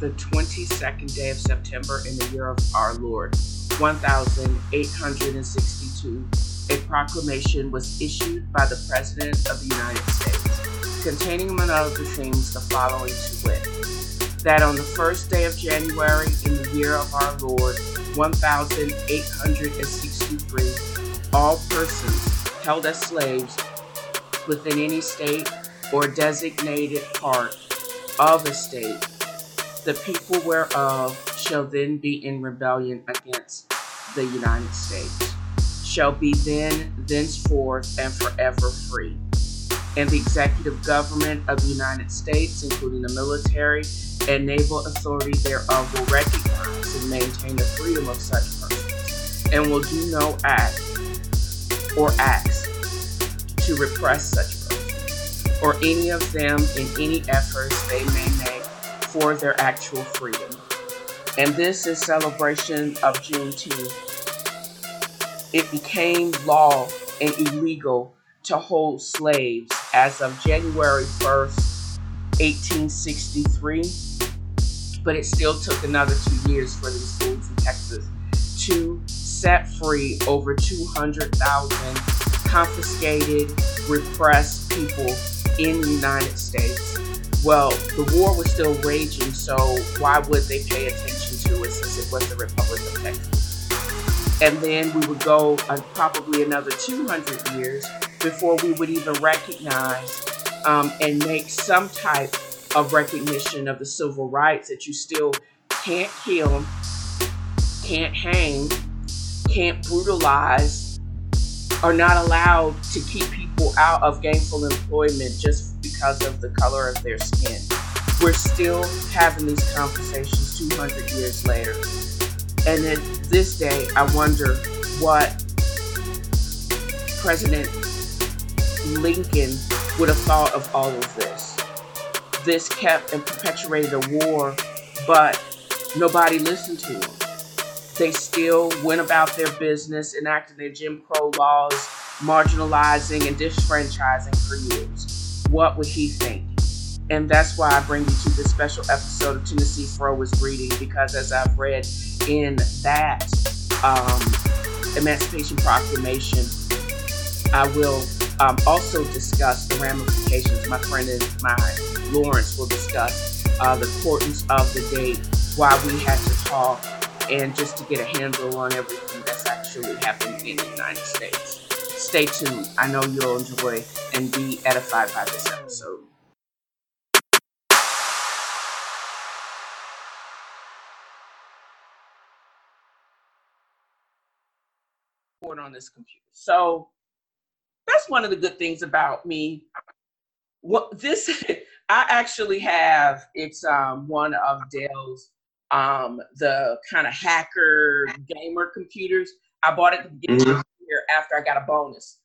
the 22nd day of September in the year of our Lord, 1862, a proclamation was issued by the President of the United States, containing among other things the following to wit, that on the first day of January in the year of our Lord, 1863, all persons held as slaves within any state or designated part of a state, the people whereof shall then be in rebellion against the United States, shall be then, thenceforth, and forever free. And the executive government of the United States, including the military and naval authority thereof, will recognize and maintain the freedom of such persons, and will do no act or acts to repress such persons, or any of them in any efforts they may make for their actual freedom. And this is celebration of Juneteenth. It became law and illegal to hold slaves as of January 1st, 1863, but it still took another 2 years for these fools in Texas to set free over 200,000 confiscated, repressed people in the United States. Well, the war was still raging, so why would they pay attention to it since it was the Republic of Texas? And then we would go probably another 200 years before we would even recognize and make some type of recognition of the civil rights that you still can't kill, can't hang, can't brutalize, are not allowed to keep people out of gainful employment just because of the color of their skin. We're still having these conversations 200 years later. And then this day, I wonder what President Lincoln would have thought of all of this. This kept and perpetuated a war, but nobody listened to them. They still went about their business, enacting their Jim Crow laws, marginalizing and disfranchising for years. What would he think? And that's why I bring you to this special episode of Tennessee Fro is Reading, because as I've read in that Emancipation Proclamation, I will also discuss the ramifications. My friend and mine, Lawrence, will discuss the importance of the date, why we had to talk, and just to get a handle on everything that's actually happening in the United States. Stay tuned. I know you'll enjoy and be edified by this episode. On this computer. So that's one of the good things about me. What this I actually have, it's one of Dell's the kind of hacker gamer computers. I bought it to get here after I got a bonus.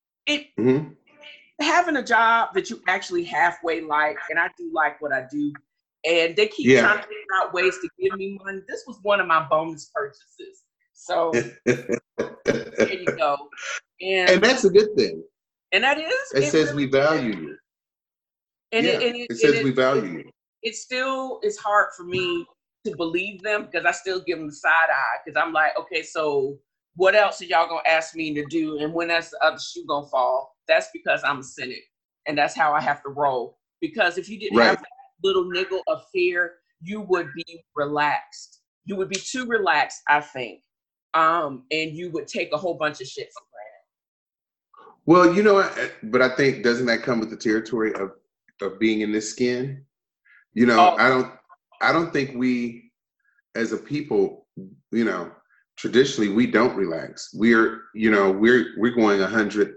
Having a job that you actually halfway like, and I do like what I do, and they keep trying to figure out ways to give me money. This was one of my bonus purchases. So there you go. And that's a good thing. And that is. It says really we value you. And it says we value you. It still is hard for me to believe them because I still give them the side eye because I'm like, okay, so what else are y'all going to ask me to do? And when that's the other shoe going to fall, that's because I'm a cynic. And that's how I have to roll. Because if you didn't have that little niggle of fear, you would be relaxed. You would be too relaxed, I think. And you would take a whole bunch of shit for granted. Well, you know, but I think, doesn't that come with the territory of being in this skin? You know, I don't think we, as a people, you know, traditionally we don't relax. We're going 100,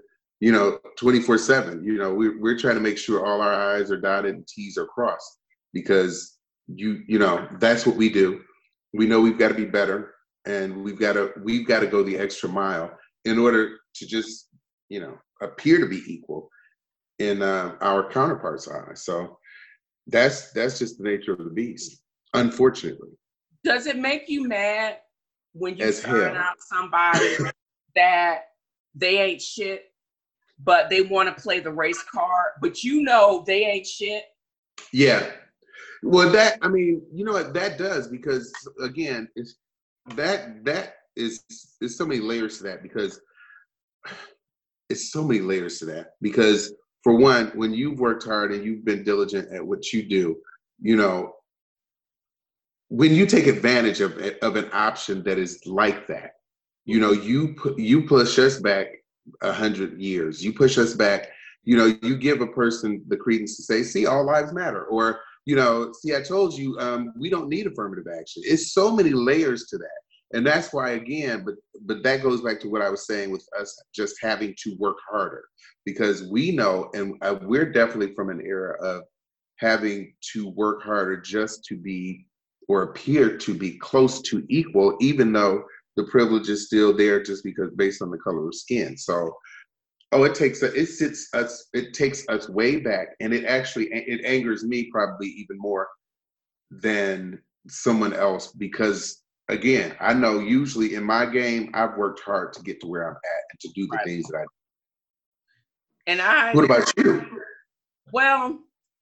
24/7. You know, we're trying to make sure all our I's are dotted and T's are crossed because you know that's what we do. We know we've got to be better. And we've got to go the extra mile in order to just, appear to be equal in our counterparts on us. So that's just the nature of the beast, unfortunately. Does it make you mad when you find out somebody that they ain't shit, but they want to play the race card, but you know they ain't shit? Yeah. Well, that, I mean, you know what, that does, because again, it's that is so many layers to that, because it's so many layers to that. Because for one, when you've worked hard and you've been diligent at what you do, you know, when you take advantage of an option that is like that, you know, you push us back 100 years. You push us back. You know, you give a person the credence to say, "See, all lives matter," or, you know, "See, I told you, we don't need affirmative action." It's so many layers to that, and that's why, again, but that goes back to what I was saying with us just having to work harder, because we know, and we're definitely from an era of having to work harder just to be, or appear to be, close to equal, even though the privilege is still there, just because based on the color of skin. So, it takes us way back, and it angers me probably even more than someone else, because again, I know usually in my game, I've worked hard to get to where I'm at and to do the things that I do. And what about you? Well,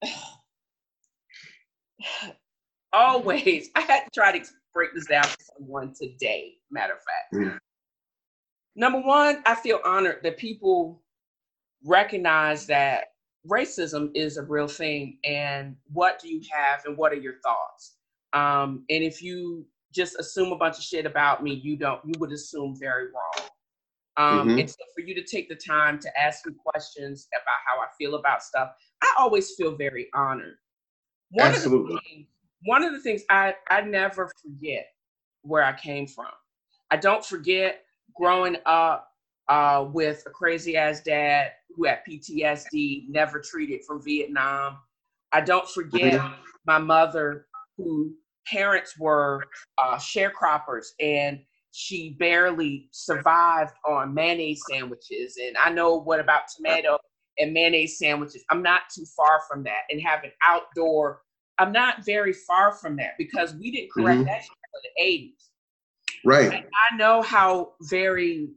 always, I had to try to break this down for someone today, matter of fact. Number one, I feel honored that people recognize that racism is a real thing, and what do you have and what are your thoughts? And if you just assume a bunch of shit about me, you would assume very wrong. And so for you to take the time to ask me questions about how I feel about stuff, I always feel very honored. Absolutely. One of the things I never forget where I came from. I don't forget growing up with a crazy ass dad who had PTSD, never treated from Vietnam. I don't forget my mother, whose parents were sharecroppers, and she barely survived on mayonnaise sandwiches. And I know what about tomato and mayonnaise sandwiches. I'm not too far from that. And having outdoor, I'm not very far from that, because we didn't correct that shit until the 80s. Right. And I know how very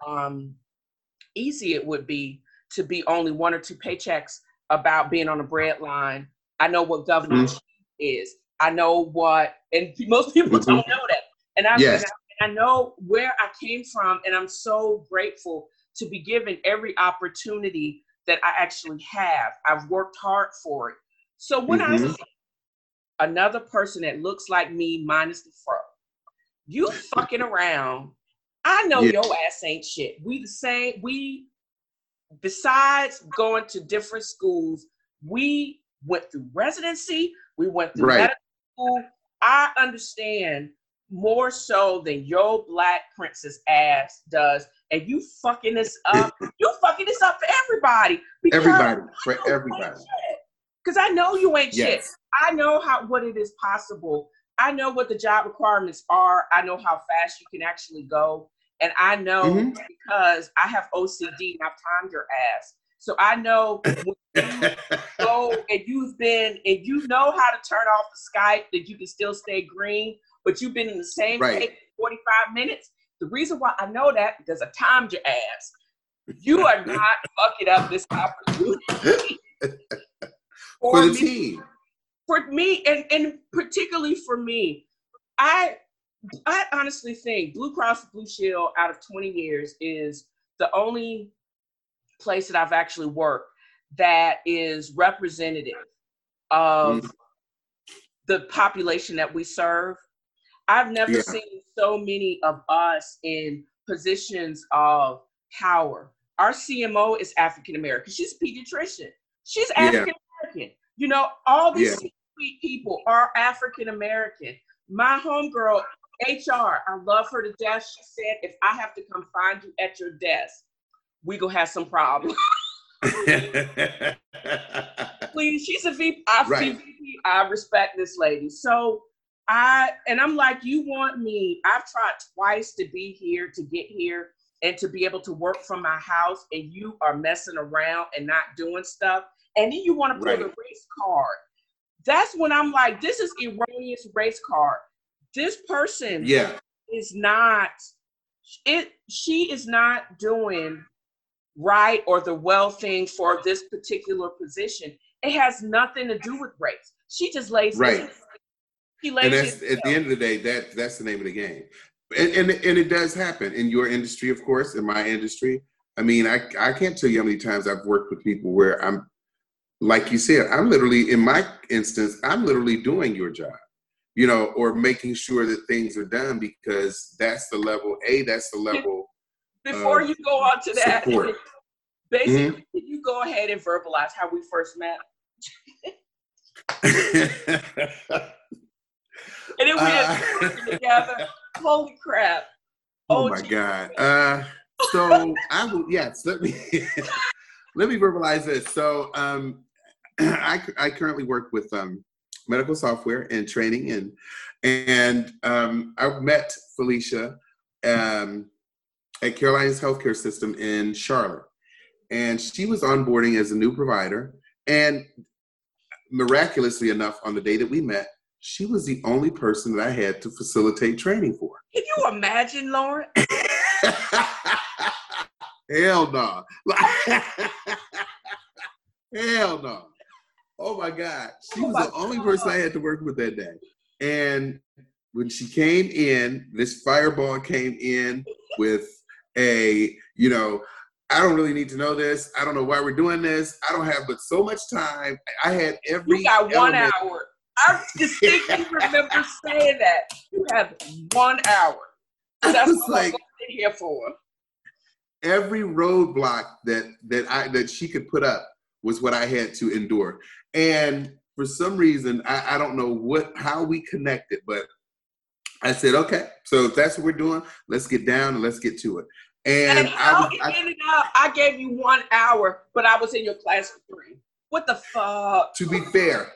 easy it would be to be only 1 or 2 paychecks about being on a bread line. I know what government is. I know what, and most people don't know that. And I know where I came from, and I'm so grateful to be given every opportunity that I actually have. I've worked hard for it. So when I see another person that looks like me minus the fro, you fucking around, I know your ass ain't shit. We the same. We, besides going to different schools, we went through residency. We went through medical school. I understand more so than your black princess ass does. And you fucking this up. You fucking this up for everybody. For everybody. Because I know you ain't shit. I know what it is possible. I know what the job requirements are. I know how fast you can actually go. And I know because I have OCD and I've timed your ass. So I know when you go and you know how to turn off the Skype, that you can still stay green, but you've been in the same place for 45 minutes. The reason why I know that, because I timed your ass. You are not fucking up this opportunity. For the team. For me, and particularly for me, I honestly think Blue Cross Blue Shield, out of 20 years, is the only place that I've actually worked that is representative of the population that we serve. I've never seen so many of us in positions of power. Our CMO is African American. She's a pediatrician. She's African American. You know, all these C-suite people are African American. My homegirl, HR, I love her to death. She said, if I have to come find you at your desk, we gonna have some problems. Please, she's a VP. I respect this lady. So I'm like, you want me? I've tried twice to be here, to get here, and to be able to work from my house, and you are messing around and not doing stuff. And then you want to pull the race card. That's when I'm like, this is erroneous race card. This person is not, she is not doing right or the well thing for this particular position. It has nothing to do with race. She just lays Right. his, he lays And that's his at the end of the day, that's the name of the game. And it does happen in your industry, of course, in my industry. I mean, I can't tell you how many times I've worked with people where I'm, like you said, I'm literally, in my instance, I'm literally doing your job, you know, or making sure that things are done, because that's the level, that's the level before of you go on to that, support. basically, can you go ahead and verbalize how we first met? And then we had working together. Holy crap. Oh my God. So I will, yes, let me let me verbalize this. So I currently work with medical software and training, and I met Felicia at Carolina's healthcare system in Charlotte, and she was onboarding as a new provider, and miraculously enough, on the day that we met, she was the only person that I had to facilitate training for. Can you imagine, Lauren? Hell no. Hell no. Oh my God. She was the only person I had to work with that day. And when she came in, this fireball came in with a, you know, I don't really need to know this. I don't know why we're doing this. I don't have but so much time. I had every. You got 1 hour. I distinctly remember saying that. You have 1 hour. That's what I'm here for. Every roadblock that she could put up was what I had to endure. And for some reason, I don't know how we connected, but I said, okay, so if that's what we're doing, let's get down and let's get to it. And how it ended up, I gave you 1 hour, but I was in your class for 3. What the fuck? To be fair.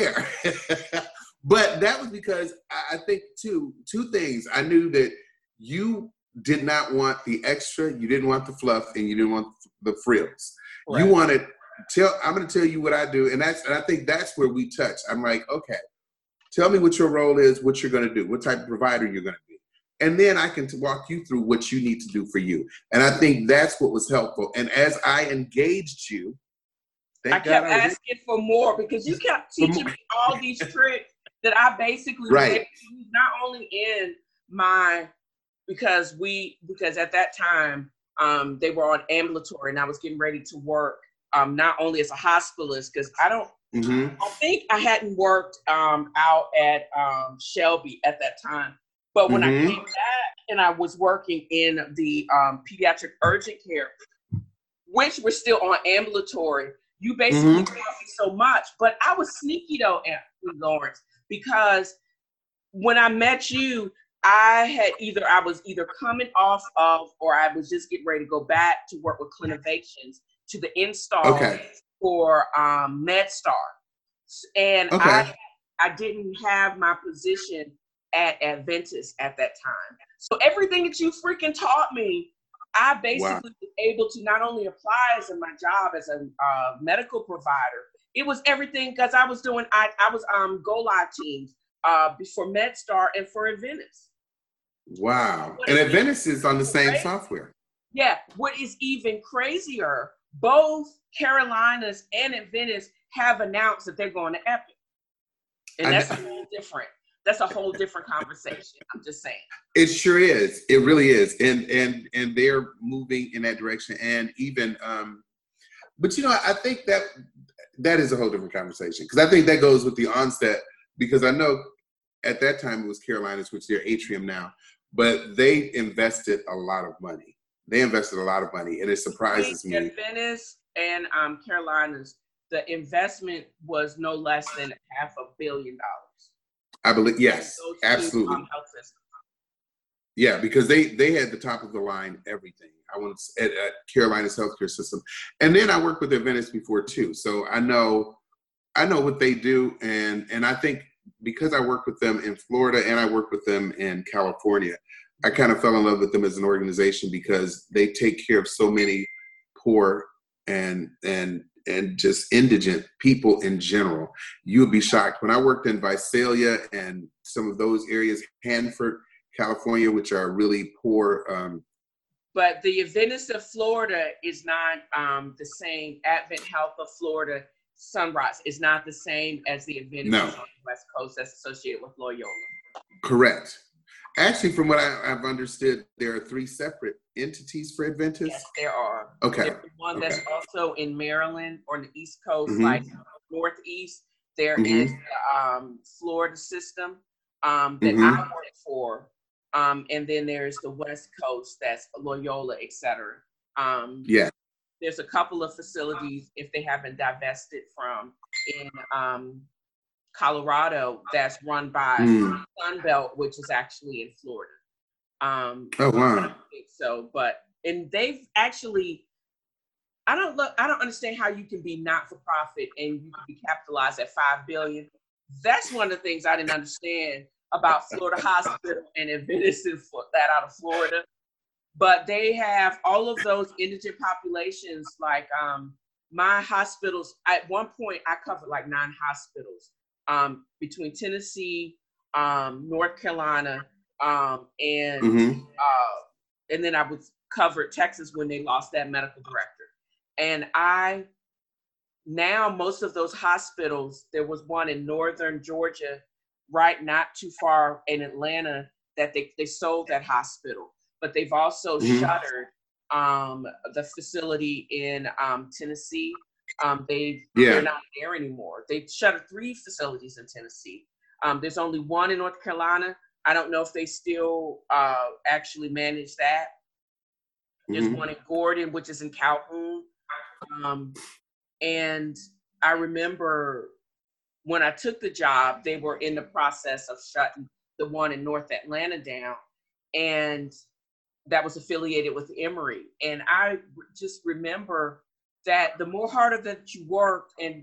But that was because I think two things. I knew that you did not want the extra, you didn't want the fluff, and you didn't want the frills. Right. You wanted, I'm going to tell you what I do, and I think that's where we touch. I'm like, okay, tell me what your role is, what you're going to do, what type of provider you're going to be. And then I can walk you through what you need to do for you. And I think that's what was helpful. And as I engaged you, I kept asking for more, because you kept teaching me all these tricks that I basically was able to use, not only in my, because at that time, they were on ambulatory, and I was getting ready to work, not only as a hospitalist, because I think I hadn't worked out at Shelby at that time. But when I came back and I was working in the pediatric urgent care, which were still on ambulatory, you basically taught me so much. But I was sneaky though, Lawrence, because when I met you, I was either coming off of, or I was just getting ready to go back to work with Clinovations to the install for MedStar. And I didn't have my position at Adventist at that time. So everything that you freaking taught me, I basically was able to not only apply as in my job as a medical provider, it was everything, because I was doing, I was Go Live teams for MedStar and for Adventist. Wow. And Adventist is on the same software. Yeah. What is even crazier, both Carolinas and Adventist have announced that they're going to Epic. And that's a whole different. That's a whole different conversation. I'm just saying. It sure is. It really is. And they're moving in that direction. And even, but you know, I think that is a whole different conversation, because I think that goes with the onset, because I know at that time it was Carolinas, which they're Atrium now, but they invested a lot of money. And it surprises me. Adventist and Carolinas, the investment was no less than $500 million. I believe, yes, absolutely. Yeah, because they had the top of the line everything. I want at Carolina's healthcare system, and then I worked with Adventist before too, so I know what they do, and I think because I worked with them in Florida and I worked with them in California, I kind of fell in love with them as an organization, because they take care of so many poor and just indigent people in general. You would be shocked. When I worked in Visalia and some of those areas, Hanford, California, which are really poor. But the Adventist of Florida is not the same. Advent Health of Florida Sunrise is not the same as the Adventists No. on the West Coast that's associated with Loyola. Correct. Actually, from what I've understood, there are 3 separate entities for Adventists. Yes, there are. Okay. There's one that's also in Maryland or the East Coast, Mm-hmm. like Northeast. There Mm-hmm. is the Florida system that Mm-hmm. I work for. And then there's the West Coast, that's Loyola, et cetera. Yeah. There's a couple of facilities, if they haven't divested from, in Colorado, that's run by Sunbelt, which is actually in Florida. Oh, wow. I don't think so, but, and they've actually, I don't understand how you can be not-for-profit and you can be capitalized at $5 billion. That's one of the things I didn't understand about Florida Hospital and Adventist that out of Florida. But they have all of those indigent populations, like my hospitals. At one point, I covered like 9 hospitals between Tennessee, North Carolina, and then I would cover Texas when they lost that medical director. And now most of those hospitals, there was one in northern Georgia, right not too far in Atlanta, that they sold that hospital. But they've also shuttered the facility in Tennessee. They're not there anymore. They shuttered 3 facilities in Tennessee. There's only one in North Carolina. I don't know if they still actually manage that. There's one in Gordon, which is in Calhoun. And I remember when I took the job, they were in the process of shutting the one in North Atlanta down. And that was affiliated with Emory. And I just remember that the more harder that you worked I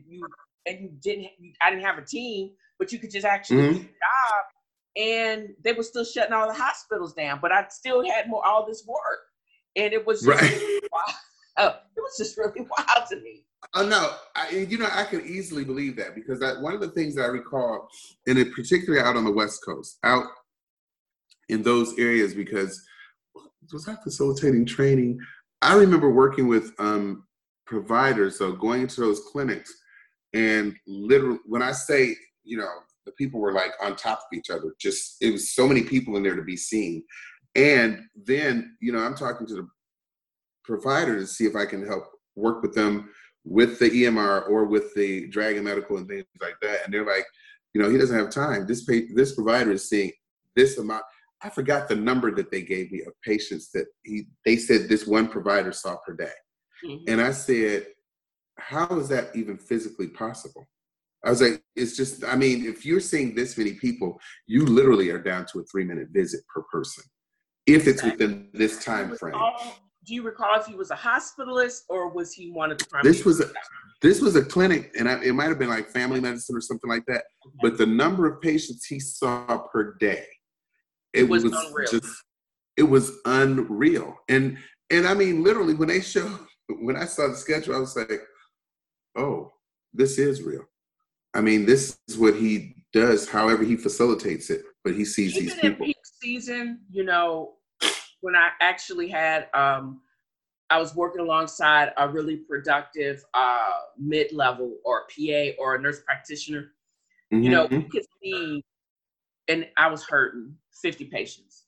didn't have a team, but you could just actually do the job, and they were still shutting all the hospitals down, but I still had all this work. And it was just really wild. It was just really wild to me. Oh, no, I can easily believe that, because one of the things that I recall, and it particularly out on the West Coast, out in those areas, because was I facilitating training? I remember working with providers, so going into those clinics, and literally, when I say, the people were like on top of each other, just, it was so many people in there to be seen. And then, I'm talking to the provider to see if I can help work with them with the EMR or with the Dragon Medical and things like that. And they're like, he doesn't have time. This provider is seeing this amount. I forgot the number that they gave me of patients that they said this one provider saw per day. Mm-hmm. And I said, how is that even physically possible? I was like, it's just, if you're seeing this many people, you literally are down to a 3-minute visit per person, if it's within this time frame. Do you recall if he was a hospitalist or was he one of the primary? This was a clinic, and it might have been like family medicine or something like that. Okay. But the number of patients he saw per day, it was unreal. It was unreal. And literally when I saw the schedule, I was like, oh, this is real. This is what he does, however he facilitates it, but he sees these people. In peak season, when I actually had, I was working alongside a really productive mid-level or PA or a nurse practitioner. We could see, and I was hurting 50 patients,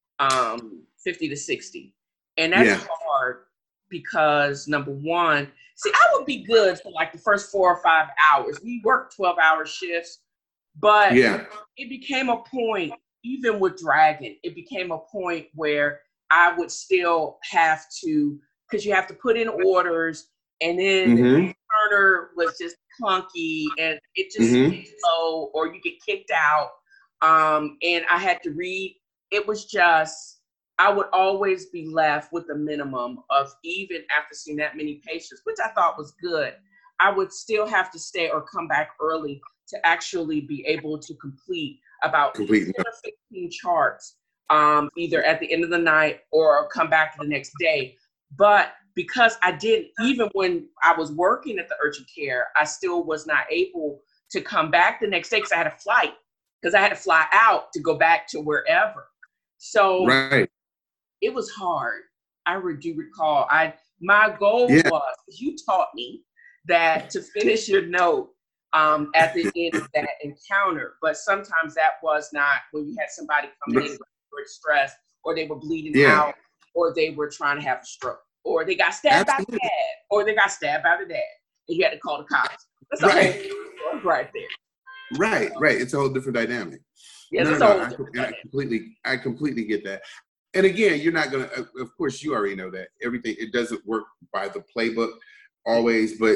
50 to 60. And that's hard because, number one, I would be good for like the first 4 or 5 hours. We worked 12-hour shifts, but it became a point, even with Dragon, it became a point where I would still have to, because you have to put in orders, and then the turner was just clunky and it just slow, or you get kicked out. And I had to read. It was just, I would always be left with a minimum of, even after seeing that many patients, which I thought was good, I would still have to stay or come back early to actually be able to complete about 10 or 15 charts, either at the end of the night or come back the next day. But because I didn't, even when I was working at the urgent care, I still was not able to come back the next day because I had a flight, because I had to fly out to go back to wherever. So it was hard. I do recall. My goal was, you taught me, that to finish your note at the end of that encounter. But sometimes that was not when you had somebody coming in with stress, or they were bleeding out, or they were trying to have a stroke, or they got stabbed by the dad, or they got stabbed by the dad, and you had to call the cops. That's a whole right there. Right. It's a whole different dynamic. Yes, I completely get that. And again, you're not gonna. Of course, you already know that everything. It doesn't work by the playbook always, but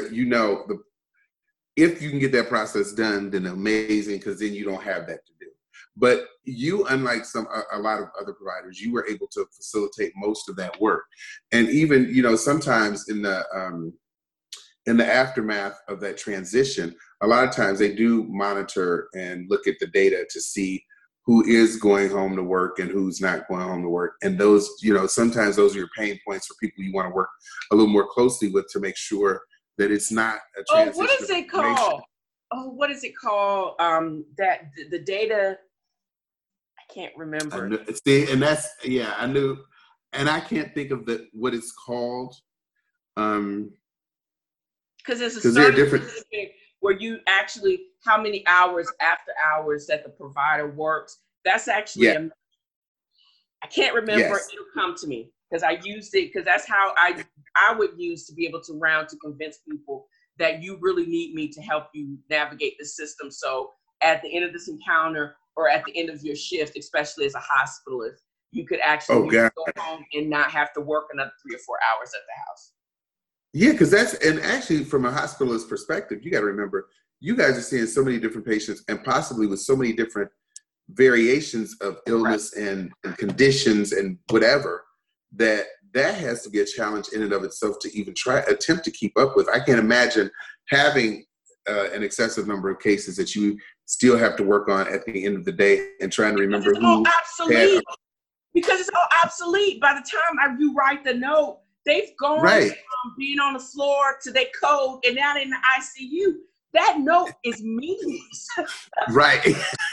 if you can get that process done, then amazing, because then you don't have that to do. But you, unlike a lot of other providers, you were able to facilitate most of that work, and even sometimes in the aftermath of that transition, a lot of times they do monitor and look at the data to see who is going home to work and who's not going home to work. And those, sometimes those are your pain points for people you want to work a little more closely with to make sure that it's not a transition. What is it called? What is it called? That the data, I can't remember. I knew, and I can't think of what it's called. Because there's a certain different where you actually, how many hours after hours that the provider works. That's actually, I can't remember. Yes. It'll come to me because I used it, because that's how I would use to be able to convince people that you really need me to help you navigate the system. So at the end of this encounter, or at the end of your shift, especially as a hospitalist, you could actually go home and not have to work another 3 or 4 hours at the house. Yeah, because and actually from a hospitalist perspective, you got to remember, you guys are seeing so many different patients, and possibly with so many different variations of illness and conditions and whatever, that has to be a challenge in and of itself to even attempt to keep up with. I can't imagine having an excessive number of cases that you still have to work on at the end of the day and trying to remember who. Obsolete. Because it's all obsolete. By the time you write the note, they've gone from being on the floor to their code, and now they're in the ICU. That note is meaningless. Right.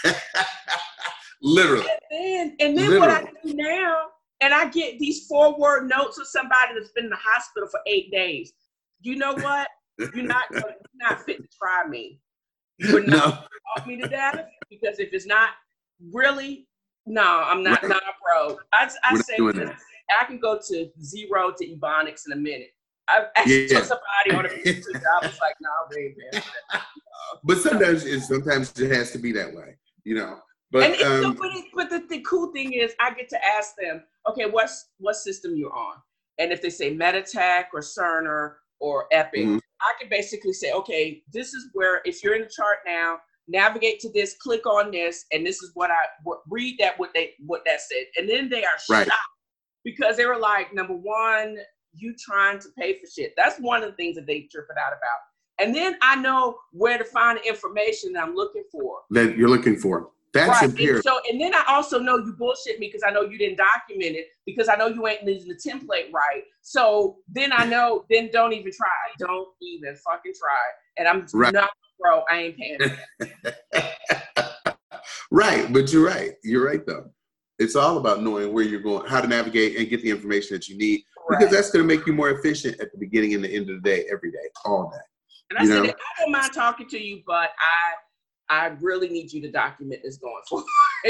Literally. And then what I do now, and I get these 4-word notes of somebody that's been in the hospital for 8 days. You know what? You're not fit to try me. You're not talk me to death, because if it's not really, I'm not a pro. I say this. I can go to 0 to Ebonics in a minute. I actually took somebody on a piece of I was like, baby. But sometimes it has to be that way, But the cool thing is, I get to ask them, okay, what system you're on, and if they say Meditech or Cerner or Epic, I can basically say, okay, this is where, if you're in the chart now, navigate to this, click on this, and this is read that what that said, and then they are shocked because they were like, number one, you trying to pay for shit. That's one of the things that they tripping out about. And then I know where to find the information that I'm looking for. That you're looking for. That's imperative. And then I also know you bullshit me because I know you didn't document it, because I know you ain't using the template right. So then I know, then don't even try. Don't even fucking try. And I'm not, bro, I ain't paying for that. Right, but you're right. You're right, though. It's all about knowing where you're going, how to navigate and get the information that you need, because that's going to make you more efficient at the beginning and the end of the day, every day, all day. And I said, I don't mind talking to you, but I really need you to document this going forward.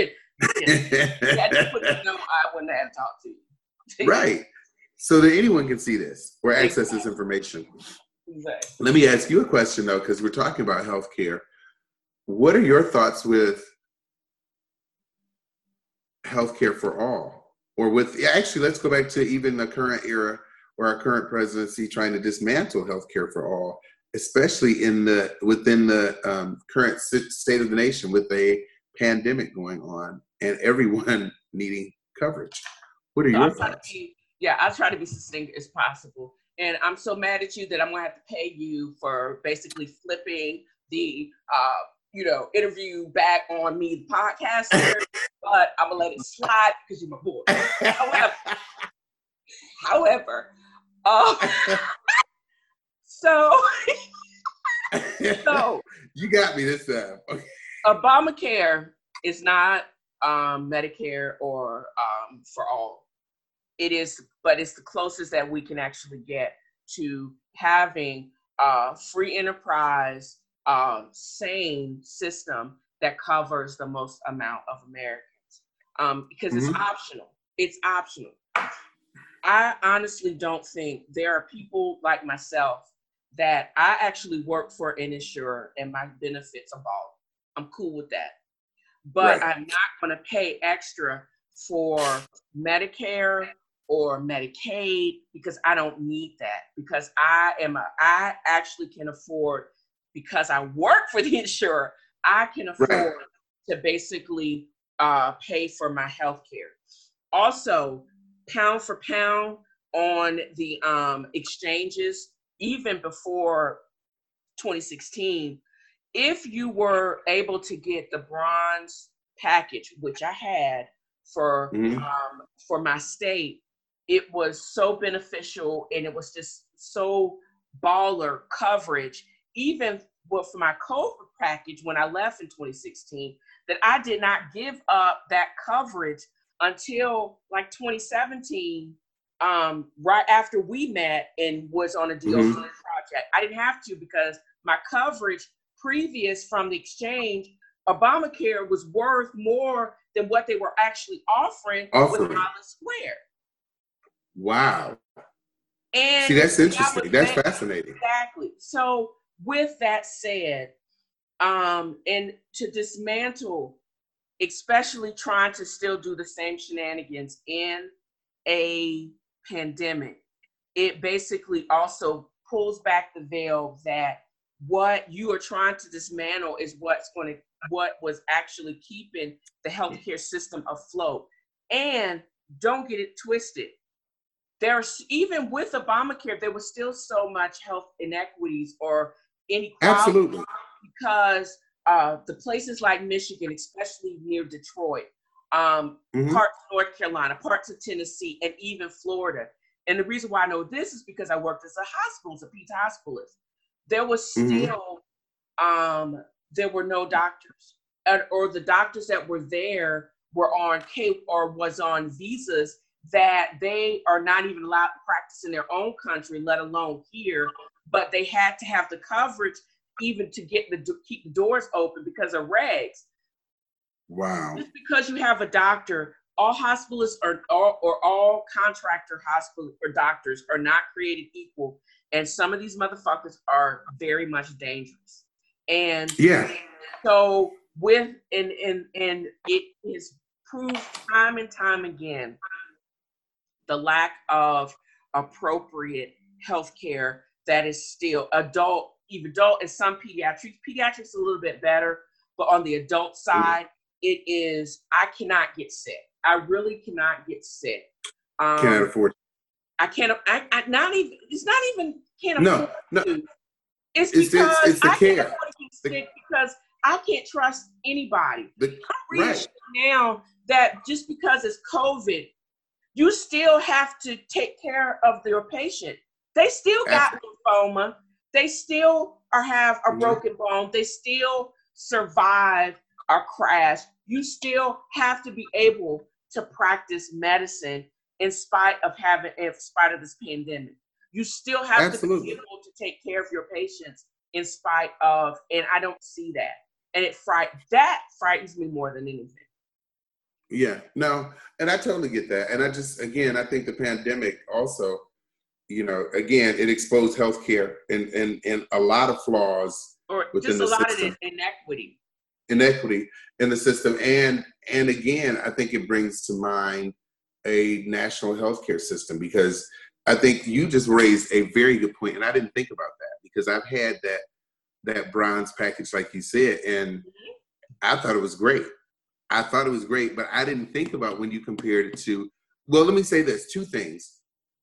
I wouldn't have talked to you. Right. So that anyone can see this or access this information. Exactly. Let me ask you a question, though, because we're talking about healthcare. What are your thoughts with healthcare for all? Or actually, let's go back to even the current era or our current presidency trying to dismantle healthcare for all, especially within the current state of the nation with a pandemic going on and everyone needing coverage. What are your thoughts? I'll try to be succinct as possible. And I'm so mad at you that I'm going to have to pay you for basically flipping the interview back on me, the podcaster, but I'm going to let it slide because you're my boy. However, so you got me this time. Okay. Obamacare is not Medicare or for all. It is, but it's the closest that we can actually get to having free enterprise, sane system that covers the most amount of Americans, because it's optional. It's optional. I honestly don't think there are people like myself that I actually work for an insurer and my benefits are bought. I'm cool with that. But Right. I'm not going to pay extra for Medicare or Medicaid because I don't need that. Because I actually can afford, because I work for the insurer, I can afford to basically pay for my health care. Also, pound for pound on the exchanges, even before 2016, if you were able to get the bronze package, which I had for my state, it was so beneficial and it was just so baller coverage. Even for my COVID package when I left in 2016, that I did not give up that coverage until like 2017, right after we met and was on a DOC project. I didn't have to because my coverage previous from the exchange, Obamacare was worth more than what they were actually offering. With Holland Square. Wow. And see, that's interesting. That's fascinating. Exactly. So with that said, and to dismantle, especially trying to still do the same shenanigans in a pandemic, it basically also pulls back the veil that what you are trying to dismantle is what was actually keeping the healthcare system afloat. And don't get it twisted. There's, even with Obamacare, there was still so much health inequities or inequality. Absolutely. Because the places like Michigan, especially near Detroit, parts of North Carolina, parts of Tennessee, and even Florida. And the reason why I know this is because I worked as a peds hospitalist. There was still, there were no doctors, or the doctors that were there were on was on visas that they are not even allowed to practice in their own country, let alone here. But they had to have the coverage even to keep the doors open because of regs. Wow. Just because you have a doctor, all hospitalists or all contractor hospital or doctors are not created equal. And some of these motherfuckers are very much dangerous. And so and it is proved time and time again, the lack of appropriate health care that is still adult and some pediatrics a little bit better, but on the adult side, it is, I cannot get sick. I really cannot get sick. Can't afford it. I can't, it's not even can't afford to. It's because it's the I care. can't afford to get sick because I can't trust anybody. I'm really sure now that just because it's COVID, you still have to take care of your patient. They still got lymphoma. They still have a broken bone. They still survive a crash. You still have to be able to practice medicine in spite of this pandemic. You still have to be able to take care of your patients in spite of, and I don't see that. And that frightens me more than anything. Yeah, no, and I totally get that. And I think the pandemic also, again, it exposed healthcare and a lot of flaws within the system. Or just a lot of inequity in the system. And again, I think it brings to mind a national healthcare system, because I think you just raised a very good point, and I didn't think about that because I've had that bronze package, like you said, and I thought it was great. But I didn't think about when you compared it to, well, let me say this, two things.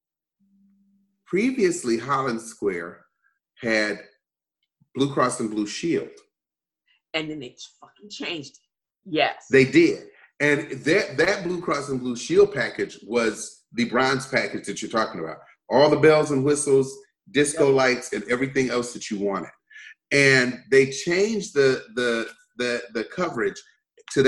Previously, Holland Square had Blue Cross and Blue Shield. And then they fucking changed it. Yes. They did. And that Blue Cross and Blue Shield package was the bronze package that you're talking about. All the bells and whistles, disco lights, and everything else that you wanted. And they changed the coverage to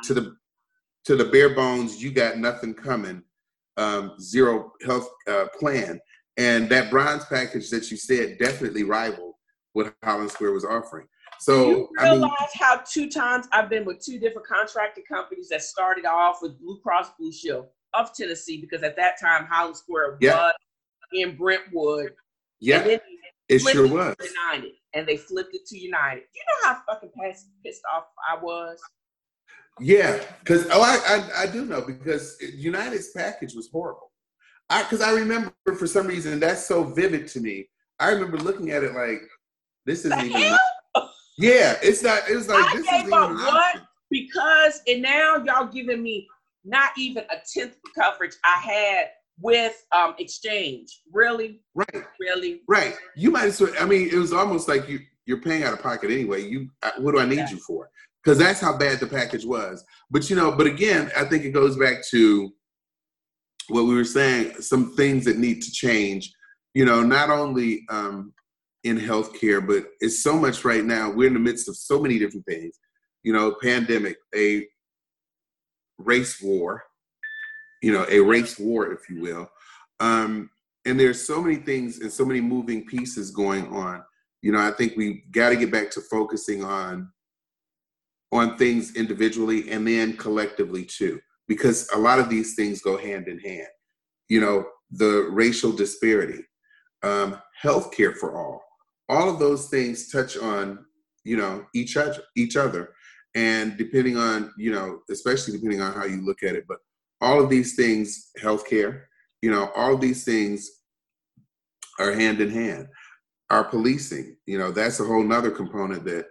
the bare bones, you got nothing coming, zero health plan. And that bronze package that you said definitely rivaled what Holland Square was offering. So you realize how 2 times I've been with 2 different contracting companies that started off with Blue Cross Blue Shield of Tennessee, because at that time Holland Square was in Brentwood. Yeah, and then it sure was. United, and they flipped it to United. You know how fucking pissed off I was? Yeah, because I do know, because United's package was horrible. Because I remember, for some reason, that's so vivid to me. I remember looking at it like, this isn't even. Yeah, it's not. It was like, I this gave isn't up even what? Because, and now y'all giving me not even a 10th of coverage I had with Exchange. Really? Right. Really? Right. You might as well. I mean, it was almost like you're paying out of pocket anyway. What do I need you for? Because that's how bad the package was. But but again, I think it goes back to what we were saying. Some things that need to change. Not only in healthcare, but it's so much right now. We're in the midst of so many different things. Pandemic, a race war. A race war, if you will. And there's so many things and so many moving pieces going on. I think we got to get back to focusing on things individually and then collectively too, because a lot of these things go hand in hand. The racial disparity, healthcare for all of those things touch on, each other. And depending on, especially depending on how you look at it, but all of these things, healthcare, all of these things are hand in hand. Our policing, that's a whole nother component that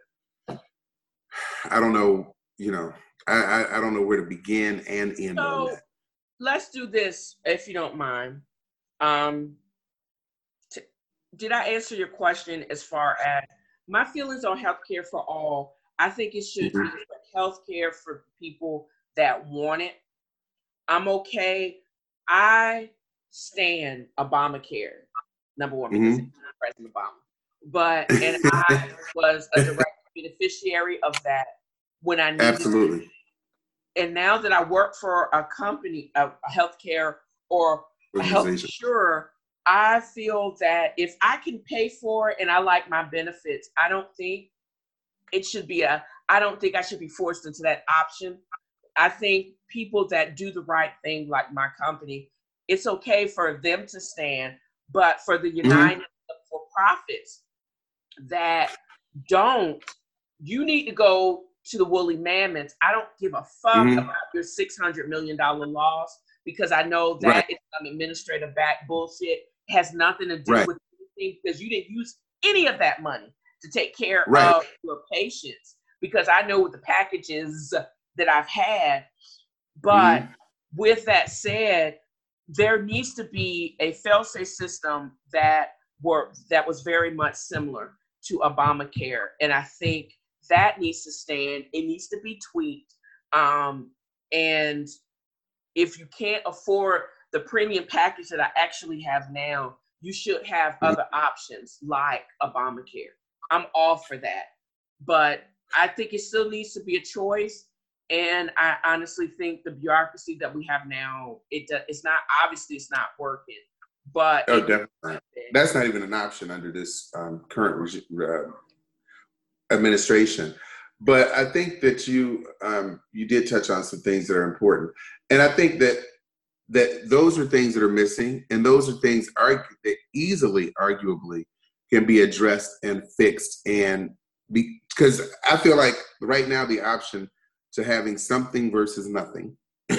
I don't know, I don't know where to begin and end on that. Let's do this, if you don't mind. Did I answer your question as far as my feelings on healthcare for all? I think it should be healthcare for people that want it. I'm okay. I stand Obamacare, number one, because it's President Obama. And I was a direct beneficiary of that when I needed Absolutely. it. And now that I work for a company, a healthcare or a health insurer, I feel that if I can pay for it and I like my benefits, I don't think I should be forced into that option. I think people that do the right thing, like my company, it's okay for them to stand, but for the United for-profits that don't, you need to go to the woolly mammoths. I don't give a fuck about your $600 million loss, because I know that it's some administrative back bullshit. It has nothing to do with anything, because you didn't use any of that money to take care of your patients, because I know what the packages that I've had. But with that said, there needs to be a fail-safe system that was very much similar to Obamacare. And I think that needs to stand. It needs to be tweaked. And if you can't afford the premium package that I actually have now, you should have other options like Obamacare. I'm all for that. But I think it still needs to be a choice. And I honestly think the bureaucracy that we have now, it's not working. But definitely. That's not even an option under this current administration. But I think that you did touch on some things that are important, and I think that those are things that are missing, and those are things that easily, arguably, can be addressed and fixed. And because I feel like right now the option to having something versus nothing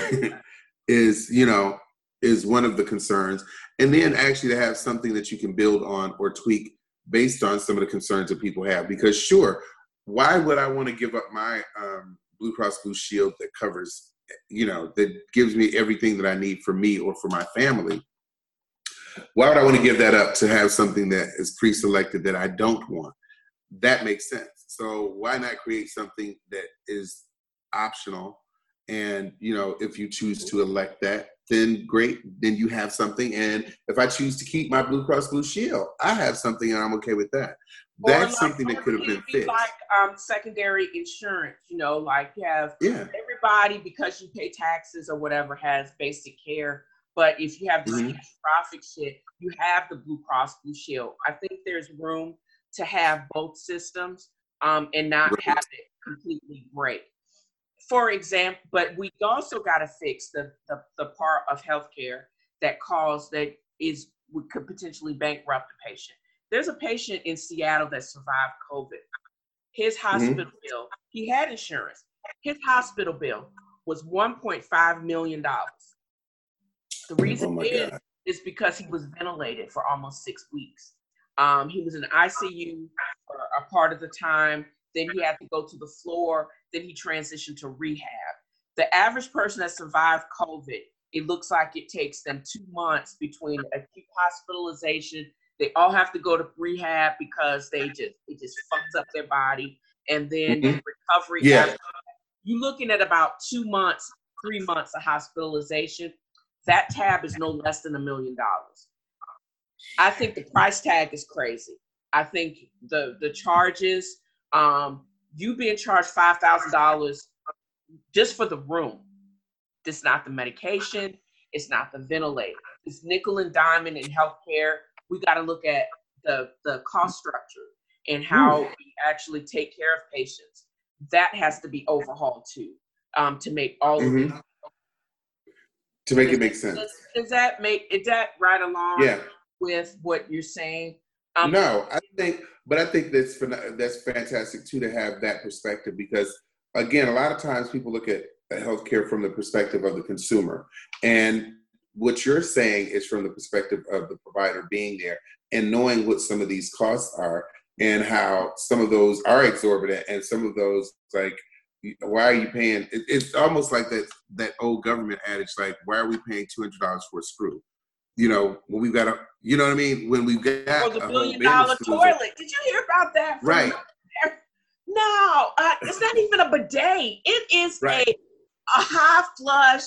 is one of the concerns, and then actually to have something that you can build on or tweak based on some of the concerns that people have. Because sure, why would I want to give up my Blue Cross Blue Shield that covers, that gives me everything that I need for me or for my family? Why would I want to give that up to have something that is pre-selected that I don't want? That makes sense. So why not create something that is optional? And, if you choose to elect that, then great, then you have something. And if I choose to keep my Blue Cross Blue Shield, I have something and I'm okay with that. That's something that could have been fixed. Like secondary insurance, like you have everybody, because you pay taxes or whatever, has basic care. But if you have this Mm-hmm. catastrophic shit, you have the Blue Cross Blue Shield. I think there's room to have both systems and not Right. have it completely break. For example, but we also got to fix the part of healthcare that could potentially bankrupt the patient. There's a patient in Seattle that survived COVID. His hospital Mm-hmm. bill, he had insurance. His hospital bill was $1.5 million. The reason Oh my God. is because he was ventilated for almost 6 weeks. He was in ICU for a part of the time. Then he had to go to the floor. Then he transitioned to rehab. The average person that survived COVID, it looks like it takes them 2 months between acute hospitalization. They all have to go to rehab because it just fucks up their body, and then Mm-hmm. recovery. Yeah. After, you're looking at about 2 months, 3 months of hospitalization. That tab is no less than $1 million. I think the price tag is crazy. I think the charges, you being charged $5,000 just for the room. It's not the medication. It's not the ventilator. It's nickel and diamond in healthcare. We got to look at the cost structure and how we actually take care of patients. That has to be overhauled too, to make all of it. To make it make sense. Is that right along with what you're saying? No, I think that's fantastic too, to have that perspective, because again, a lot of times people look at healthcare from the perspective of the consumer, and what you're saying is from the perspective of the provider being there and knowing what some of these costs are and how some of those are exorbitant and some of those, like, why are you paying? It's almost like that old government adage, like, why are we paying $200 for a screw? When we've got you know what I mean? When we've got the $1 billion toilet. Did you hear about that? Right. No, it's not even a bidet. It is a high flush.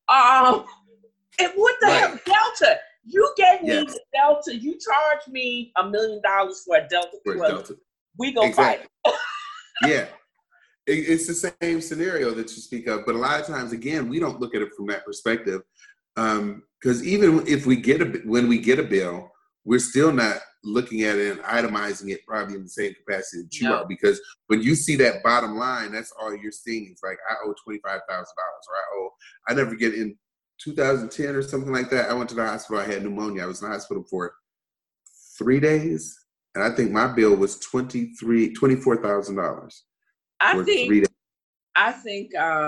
And what the hell, Delta? You gave me the Delta. You charged me $1 million for a Delta toilet. We gonna fight. Yeah. It's the same scenario that you speak of, but a lot of times, again, we don't look at it from that perspective, because even if when we get a bill, we're still not looking at it and itemizing it probably in the same capacity that you are, because when you see that bottom line, that's all you're seeing. It's like, I owe $25,000, or I never get in 2010 or something like that. I went to the hospital. I had pneumonia. I was in the hospital for 3 days, and I think my bill was $24,000. I think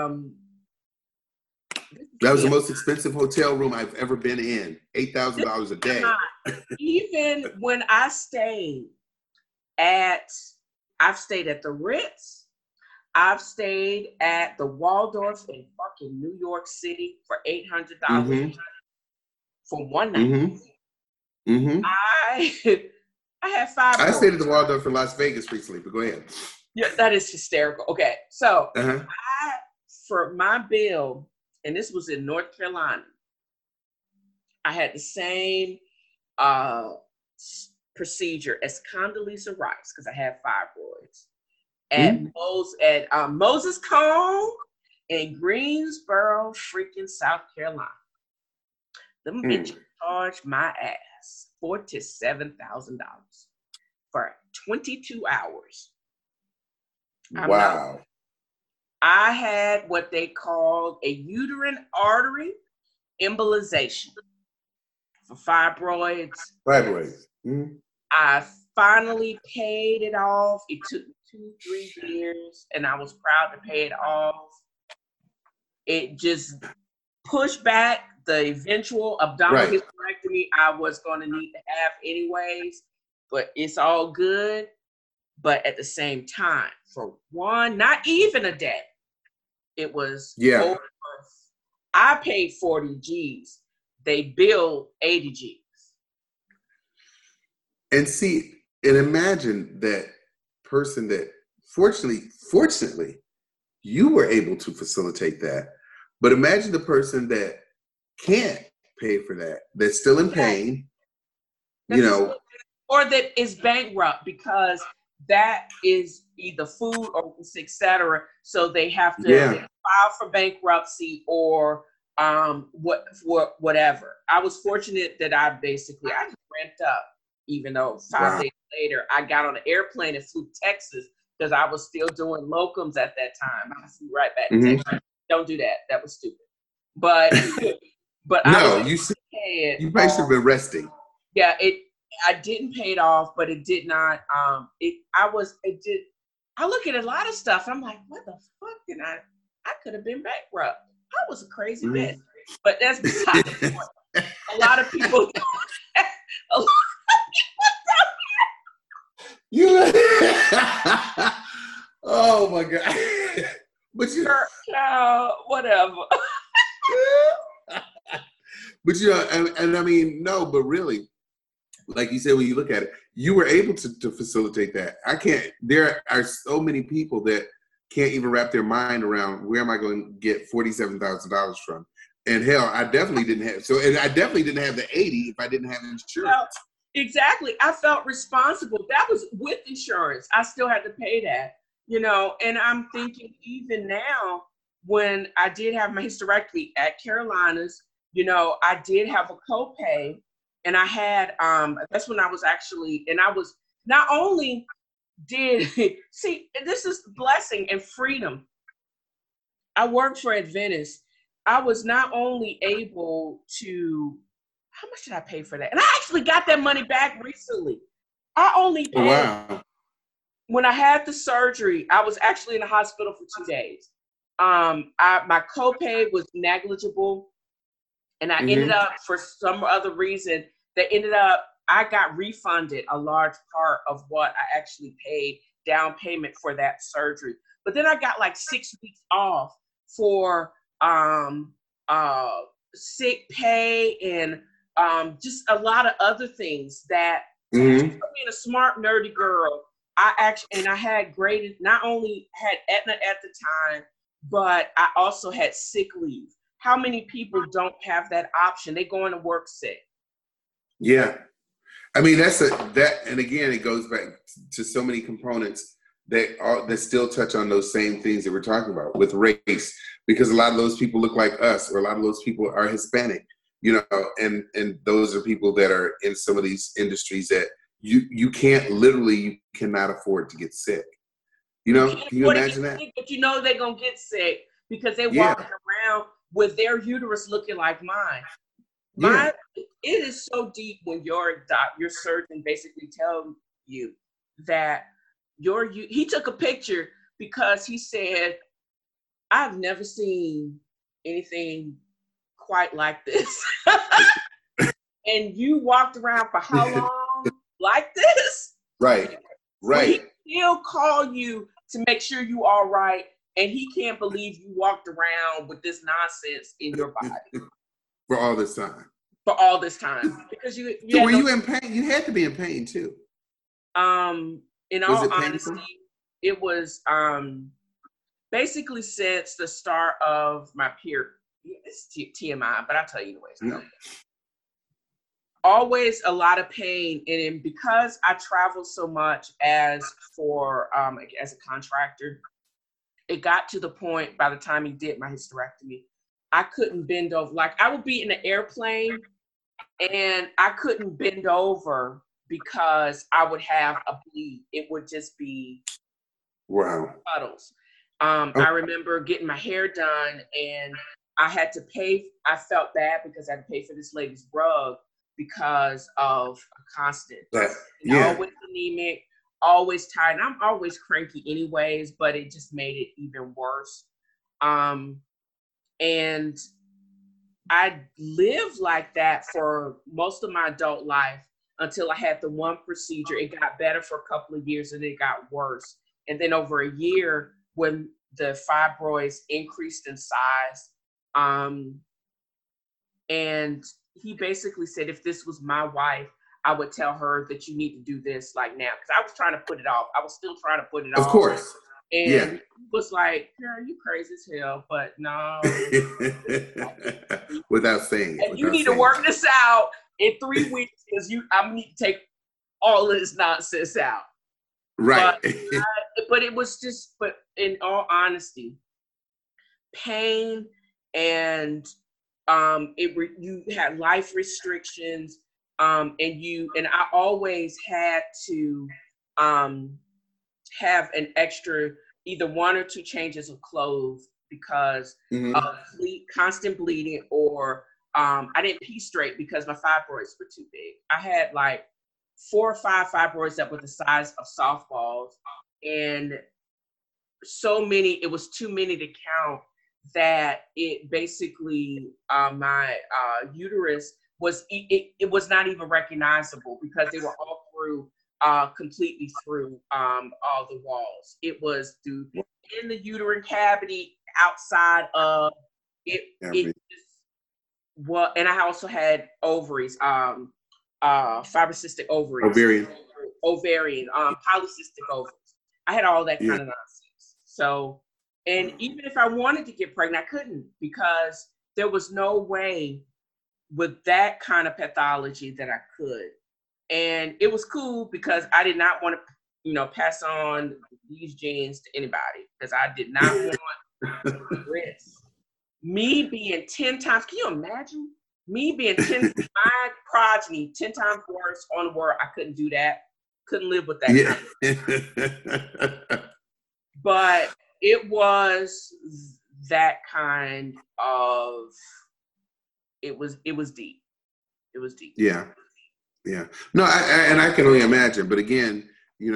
that was the most expensive hotel room I've ever been in. $8,000 a day. Even when I've stayed at the Ritz, I've stayed at the Waldorf in fucking New York City for $800 for one night. Mm-hmm. I had 5. I stayed at the Waldorf in Las Vegas recently, but go ahead. Yeah, that is hysterical. Okay, so for my bill, and this was in North Carolina, I had the same procedure as Condoleezza Rice because I had fibroids at Moses Cone in Greensboro, freaking South Carolina. Them bitches charged my ass $47,000 for 22 hours. Wow. I had what they called a uterine artery embolization for fibroids. Mm-hmm. I finally paid it off. It took 2-3 years, and I was proud to pay it off. It just pushed back the eventual abdominal hysterectomy I was going to need to have anyways, but it's all good. But at the same time, for one, not even a day, it was over. I paid 40 G's. They billed 80 G's. And see, and imagine that person that fortunately, you were able to facilitate that. But imagine the person that can't pay for that, that's still in pain, or that is bankrupt because that is either food or etc. So they have to file for bankruptcy or whatever. I was fortunate that I just ramped up, even though 5 days later I got on an airplane and flew to Texas because I was still doing locums at that time. I flew right back to Texas. Don't do that. That was stupid. But no, you probably should have been resting. Yeah, I didn't pay it off, but it did not. I look at a lot of stuff and I'm like, what the fuck did I could have been bankrupt. I was a crazy bitch. But that's beside the point. A lot of people oh my God. But whatever. But and I mean, no, but really, like you said, when you look at it, you were able to facilitate that. There are so many people that can't even wrap their mind around where am I going to get $47,000 from? And hell, I definitely didn't have the 80 if I didn't have insurance. Well, exactly. I felt responsible. That was with insurance. I still had to pay that, and I'm thinking even now when I did have my hysterectomy at Carolinas, I did have a copay and I had, that's when I was and I was not only see, this is blessing and freedom. I worked for Adventist. I was not only able to, how much did I pay for that? And I actually got that money back recently. I only paid, when I had the surgery, I was actually in the hospital for 2 days. My copay was negligible. And I ended up, for some other reason, I got refunded a large part of what I actually paid down payment for that surgery. But then I got like 6 weeks off for sick pay and just a lot of other things that, being a smart, nerdy girl, I had graded, not only had Aetna at the time, but I also had sick leave. How many people don't have that option? They go into work sick. Yeah. I mean, and again, it goes back to so many components that still touch on those same things that we're talking about with race, because a lot of those people look like us, or a lot of those people are Hispanic, and those are people that are in some of these industries that you cannot afford to get sick. Can you imagine that? But they're going to get sick because they're walking around with their uterus looking like mine. It is so deep when your surgeon basically tells you that he took a picture because he said, I've never seen anything quite like this. And you walked around for how long like this? Right. He still call you to make sure you all right. And he can't believe you walked around with this nonsense in your body. For all this time. Because you were you in pain? You had to be in pain too. In all honesty, it was basically since the start of my period. It's TMI, but I'll tell you anyways. No. Always a lot of pain, and because I traveled so much as a contractor, it got to the point by the time he did my hysterectomy, I couldn't bend over. Like I would be in an airplane and I couldn't bend over because I would have a bleed. It would just be puddles. I remember getting my hair done and I had to pay. I felt bad because I had to pay for this lady's rug because of a constant. Always anemic, always tired. I'm always cranky anyways, but it just made it even worse. And I lived like that for most of my adult life until I had the one procedure. It got better for a couple of years and it got worse. And then over a year, when the fibroids increased in size, and he basically said, if this was my wife, I would tell her that you need to do this like now. Because I was trying to put it off. I was still trying to put it off. Of course. And he was like, girl, you crazy as hell, but no. Without saying it. And you need to work this out in 3 weeks because I need to take all of this nonsense out. Right. But it was but in all honesty, pain and you had life restrictions, and I always had to have an extra either 1 or 2 changes of clothes because of constant bleeding, or I didn't pee straight because my fibroids were too big. I had like 4 or 5 fibroids that were the size of softballs, and so many, it was too many to count, that it basically, my uterus was, it was not even recognizable because they were all through, completely through all the walls. It was through in the uterine cavity, outside of it. It just, well, and I also had ovaries, fibrocystic ovaries, ovarian, polycystic ovaries. I had all that kind of nonsense. So, and even if I wanted to get pregnant, I couldn't, because there was no way with that kind of pathology that I could. And it was cool because I did not want to, pass on these genes to anybody, because I did not want risk. Me being 10 times, can you imagine? Me being 10, my progeny 10 times worse on the world, I couldn't do that. Couldn't live with that kind of. But it was that kind of, it was deep. It was deep. Yeah. No, I can only imagine. But again,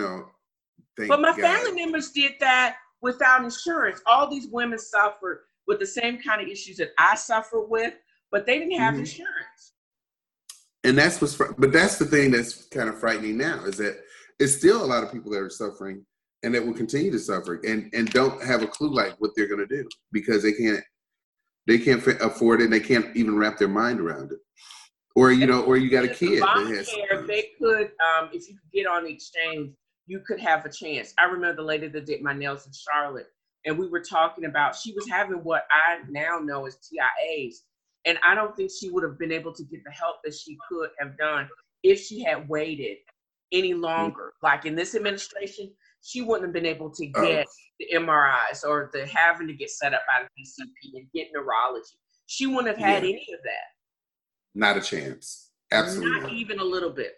but my family members did that without insurance. All these women suffered with the same kind of issues that I suffered with, but they didn't have insurance. And that's but that's the thing that's kind of frightening now, is that it's still a lot of people that are suffering and that will continue to suffer and don't have a clue like what they're going to do, because they can't afford it, and they can't even wrap their mind around it. Or, or you got a kid that has. They could, if you could get on the exchange, you could have a chance. I remember the lady that did my nails in Charlotte, and we were talking about, she was having what I now know as TIAs. And I don't think she would have been able to get the help that she could have done if she had waited any longer. Like in this administration, she wouldn't have been able to get the MRIs or the having to get set up out of PCP and get neurology. She wouldn't have had any of that. Not a chance. Absolutely. Not even a little bit.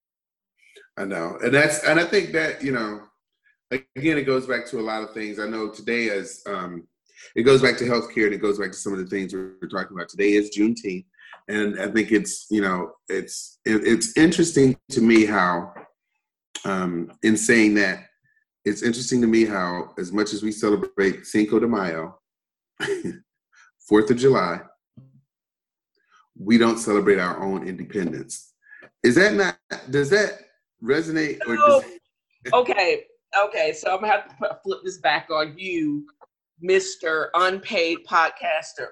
I know. And I think that, again, it goes back to a lot of things. I know today is, it goes back to healthcare, and it goes back to some of the things we're talking about. Today is Juneteenth. And I think it's, it's interesting to me how, in saying that, it's interesting to me how, as much as we celebrate Cinco de Mayo, 4th of July, we don't celebrate our own independence. Does that resonate? Okay. So I'm going to have to flip this back on you, Mr. Unpaid Podcaster.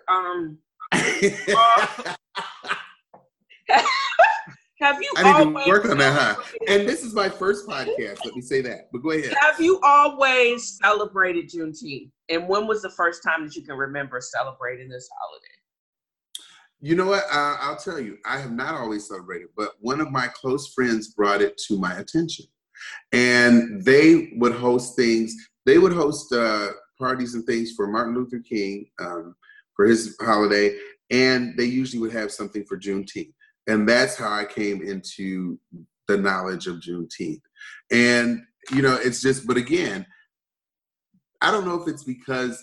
Have you I need to work on that, huh? And this is my first podcast, let me say that. But go ahead. Have you always celebrated Juneteenth? And when was the first time that you can remember celebrating this holiday? You know what? I'll tell you, I have not always celebrated, but one of my close friends brought it to my attention. And they would host things. They would host parties and things for Martin Luther King, for his holiday. And they usually would have something for Juneteenth. And that's how I came into the knowledge of Juneteenth. And, it's just, but again, I don't know if it's because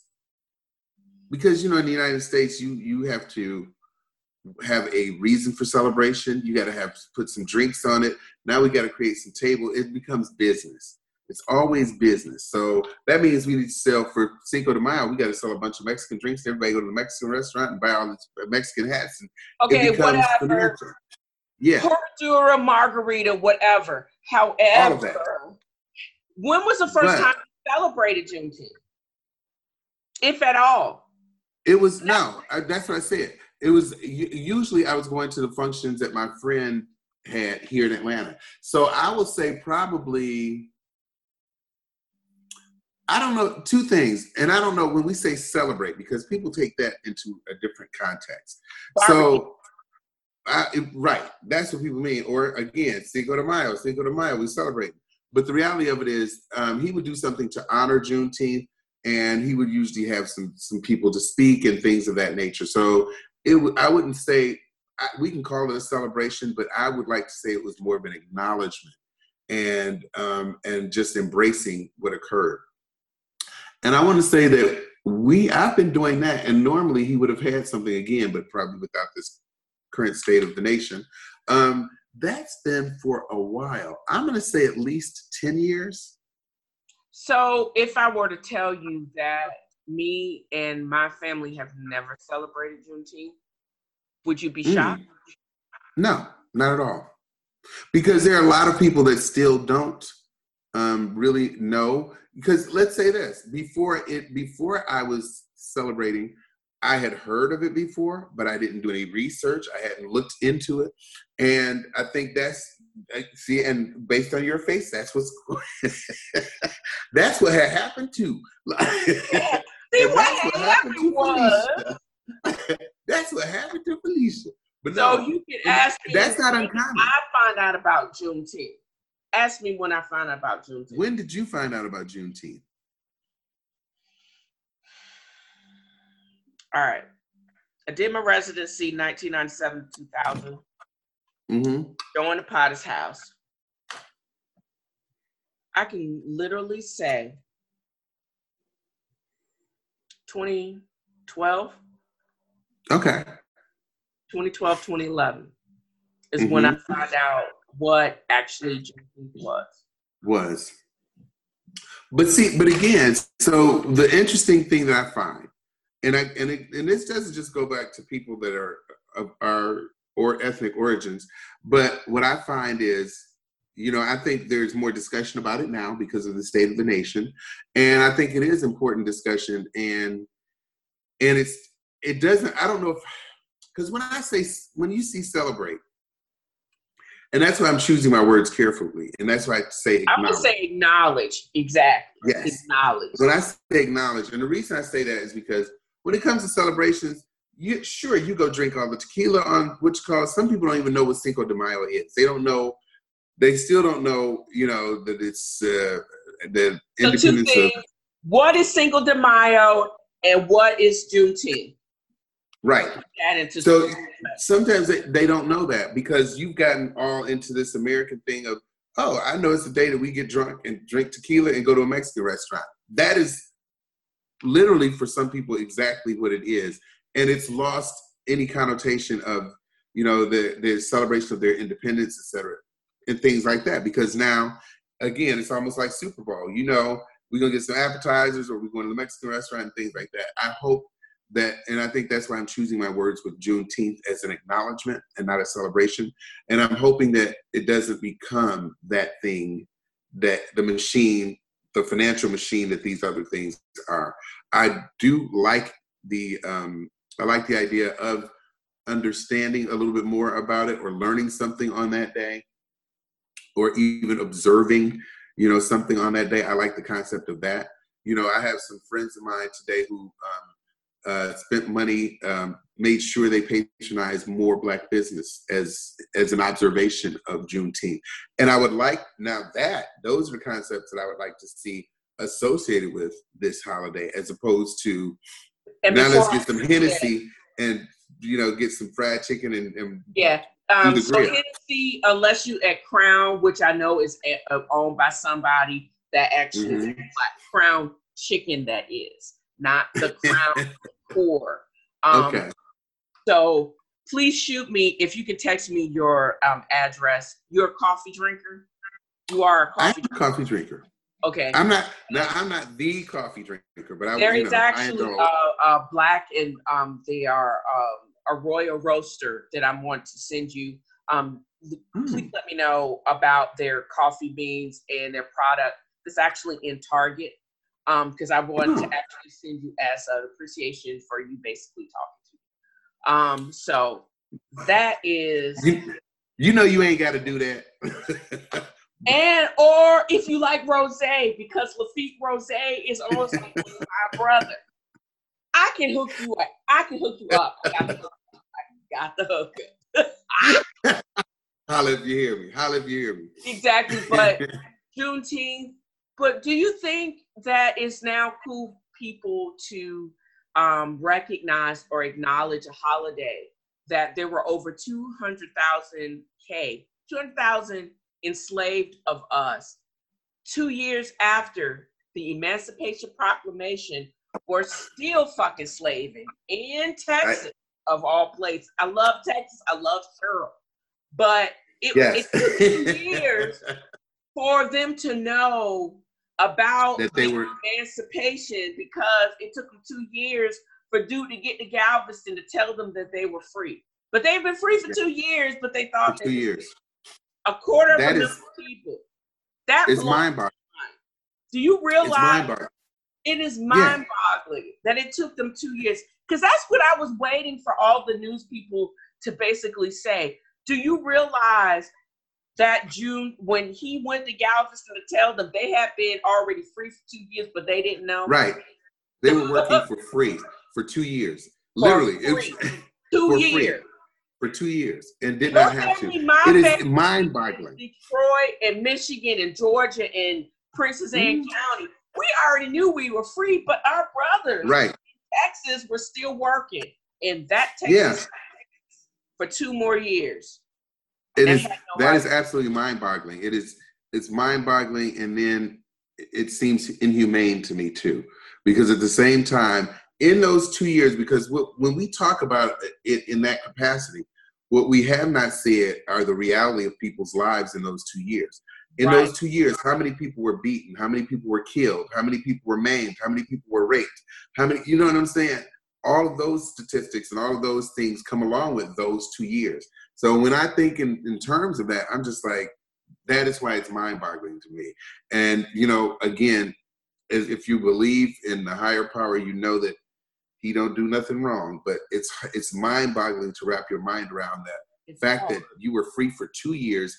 in the United States, you have to have a reason for celebration. You got to put some drinks on it. Now we got to create some table. It becomes business. It's always business. So that means we need to sell for Cinco de Mayo. We got to sell a bunch of Mexican drinks. Everybody go to the Mexican restaurant and buy all these Mexican hats. And okay, whatever. Yeah. Cordura, margarita, whatever. However, when was the first time you celebrated Juneteenth? If at all? It was, that's what I said. It was, usually I was going to the functions that my friend had here in Atlanta. So I will say probably, I don't know, 2 things. And I don't know when we say celebrate, because people take that into a different context. So, right, that's what people mean. Or again, Cinco de Mayo, we celebrate. But the reality of it is, he would do something to honor Juneteenth, and he would usually have some people to speak and things of that nature. So I wouldn't say, we can call it a celebration, but I would like to say it was more of an acknowledgement and just embracing what occurred. And I want to say that I've been doing that, and normally he would have had something again, but probably without this current state of the nation. That's been for a while. I'm going to say at least 10 years. So if I were to tell you that me and my family have never celebrated Juneteenth, would you be shocked? No, not at all. Because there are a lot of people that still don't really know. Because let's say this, before I was celebrating, I had heard of it before, but I didn't do any research. I hadn't looked into it. And I think and based on your face, that's that's what had happened to. What happened to Felicia. That's what happened to Felicia. But so no, you can ask me. That's not uncommon. I find out about Juneteenth. Ask me when I find out about Juneteenth. When did you find out about Juneteenth? All right. I did my residency 1997 to 2000. Joined the Potter's House. I can literally say 2012. Okay. 2012, 2011 is when I found out what actually Juneteenth was. But again, so the interesting thing that I find, and this doesn't just go back to people that are of our or ethnic origins, but what I find is, I think there's more discussion about it now because of the state of the nation, and I think it is important discussion, and it doesn't. I don't know if. Because when you see celebrate, and that's why I'm choosing my words carefully, and that's why I say acknowledge. I would say acknowledge, exactly. Yes. Acknowledge. When I say acknowledge, and the reason I say that is because when it comes to celebrations, you go drink all the tequila on which cause. Some people don't even know what Cinco de Mayo is. They don't know. They still don't know, that it's the independence of. What is Cinco de Mayo and what is Juneteenth? Right. So sometimes they don't know that because you've gotten all into this American thing of, oh, I know it's the day that we get drunk and drink tequila and go to a Mexican restaurant. That is literally for some people exactly what it is. And it's lost any connotation of, the celebration of their independence, et cetera, and things like that. Because now, again, it's almost like Super Bowl. We're going to get some appetizers or we're going to the Mexican restaurant and things like that. I hope that, and I think that's why I'm choosing my words with Juneteenth as an acknowledgement and not a celebration. And I'm hoping that it doesn't become that thing that the financial machine that these other things are. I do like the idea of understanding a little bit more about it or learning something on that day or even observing, something on that day. I like the concept of that. I have some friends of mine today who, spent money, made sure they patronized more Black business as an observation of Juneteenth. And I would like, those are the concepts that I would like to see associated with this holiday, as opposed to, let's get some Hennessy and, get some fried chicken and yeah. So Hennessy, unless you at Crown, which I know is owned by somebody that actually is like Crown chicken, that is. Not the Crown core. Okay. So please shoot me if you can text me your address. You're a coffee drinker. You are a coffee drinker. Okay. I'm not the coffee drinker, but there is actually Black and they are a Royal Roaster that I'm wanting to send you. Please let me know about their coffee beans and their product. It's actually in Target. Because I want to actually send you as an appreciation for you basically talking to me. So that is... you ain't got to do that. Or if you like rosé, because Lafitte Rosé is also my brother. I can hook you up. I got the hook. Holla if you hear me. Exactly, but Juneteenth. But do you think that it's now cool people to recognize or acknowledge a holiday, that there were over 200,000 enslaved of us. 2 years after the Emancipation Proclamation, were still fucking slaving in Texas, of all places. I love Texas. I love Cheryl. But it took 2 years for them to know about the emancipation, because it took them 2 years for dude to get to Galveston to tell them that they were free. But they've been free for 2 years, but they thought for 2 years. A quarter of a million people. That is mind-boggling. Do you realize it is mind-boggling that it took them 2 years? Because that's what I was waiting for all the news people to basically say. Do you realize that June, when he went to Galveston to tell them, they had been already free for 2 years, but they didn't know? Right. They were working for free for 2 years. Literally. It was 2 years. For 2 years, and did not have to. It is mind-boggling. Detroit and Michigan and Georgia and Princess Anne County, we already knew we were free, but our brothers in Texas were still working in that Texas for 2 more years. That is absolutely mind-boggling. It's mind-boggling, and then it seems inhumane to me too, because at the same time, in those 2 years, because when we talk about it in that capacity, what we have not said are the reality of people's lives in those 2 years. In those 2 years, how many people were beaten? How many people were killed? How many people were maimed? How many people were raped? How many, you know what I'm saying? All of those statistics and all of those things come along with those 2 years. So when I think in terms of that, I'm just like, that is why it's mind-boggling to me. And, you know, again, if you believe in the higher power, you know that he don't do nothing wrong, but it's mind-boggling to wrap your mind around that fact that you were free for 2 years,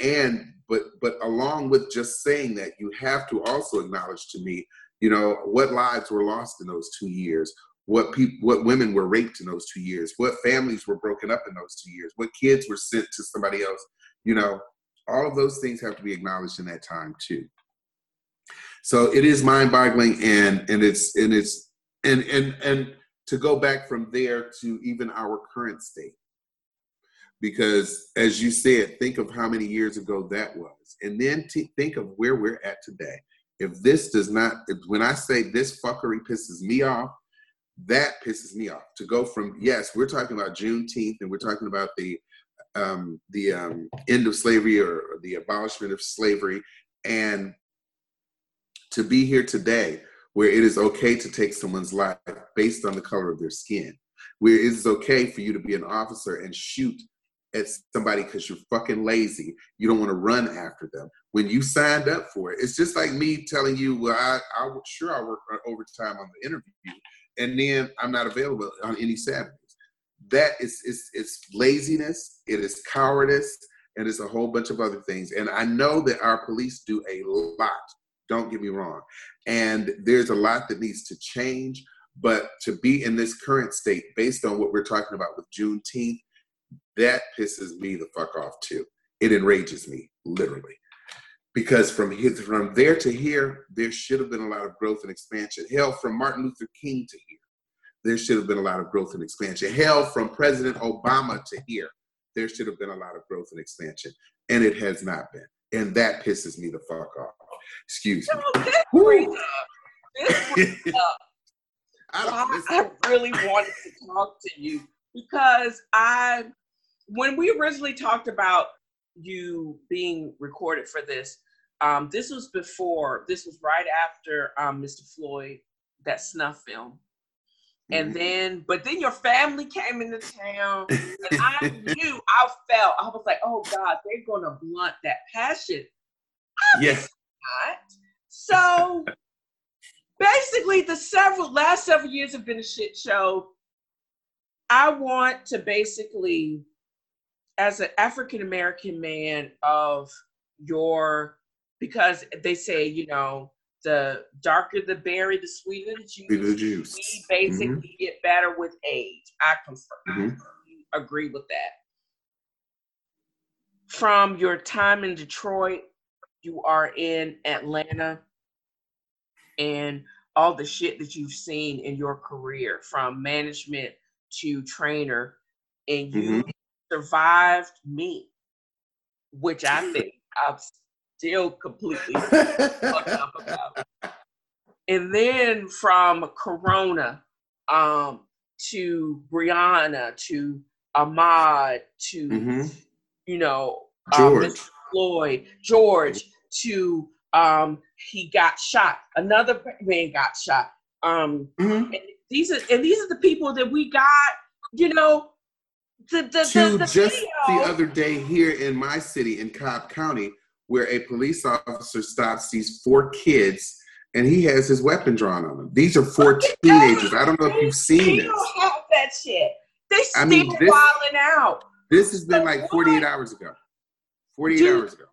but along with just saying that, you have to also acknowledge to me, you know, what lives were lost in those 2 years, what women were raped in those 2 years, what families were broken up in those 2 years, what kids were sent to somebody else, you know, all of those things have to be acknowledged in that time too. So it is mind-boggling, and to go back from there to even our current state. Because as you said, think of how many years ago that was. And then think of where we're at today. If this does not, when I say this fuckery pisses me off, that pisses me off. To go from, yes, we're talking about Juneteenth, and we're talking about the end of slavery, or the abolishment of slavery, and to be here today where it is okay to take someone's life based on the color of their skin, where it is okay for you to be an officer and shoot at somebody because you're fucking lazy, you don't want to run after them when you signed up for it. It's just like me telling you, well, I'll work overtime on the interview, and then I'm not available on any Saturdays. That is, it's laziness, it is cowardice, and it's a whole bunch of other things. And I know that our police do a lot, don't get me wrong, and there's a lot that needs to change, but to be in this current state based on what we're talking about with Juneteenth, that pisses me the fuck off too. It enrages me, literally. Because from there to here, there should have been a lot of growth and expansion. Hell, from Martin Luther King to here, there should have been a lot of growth and expansion. Hell, from President Obama to here, there should have been a lot of growth and expansion. And it has not been. And that pisses me the fuck off. Excuse me. I really wanted to talk to you because when we originally talked about you being recorded for this, this was right after Mr. Floyd, that snuff film. And then your family came into town, and I was like, oh God, they're gonna blunt that passion. Yes. Not. So basically, the last several years have been a shit show. I want to basically, as an African American man because they say, you know, the darker the berry, the sweeter the juice. We basically get better with age. I confirm. I agree with that. From your time in Detroit, you are in Atlanta, and all the shit that you've seen in your career, from management to trainer, and you survived me, which I think I'm still completely fucked up about. And then from Corona, to Brianna, to Ahmad, to George. Mr. Floyd, George, to he got shot. Another man got shot. And these are the people that we got. Just video. the other day here in my city, in Cobb County, where a police officer stops these 4 kids and he has his weapon drawn on them. These are 4 teenagers. I don't know if you've seen this. They don't have that shit. They still wilding out. This has been like 48 hours ago. 48 hours ago.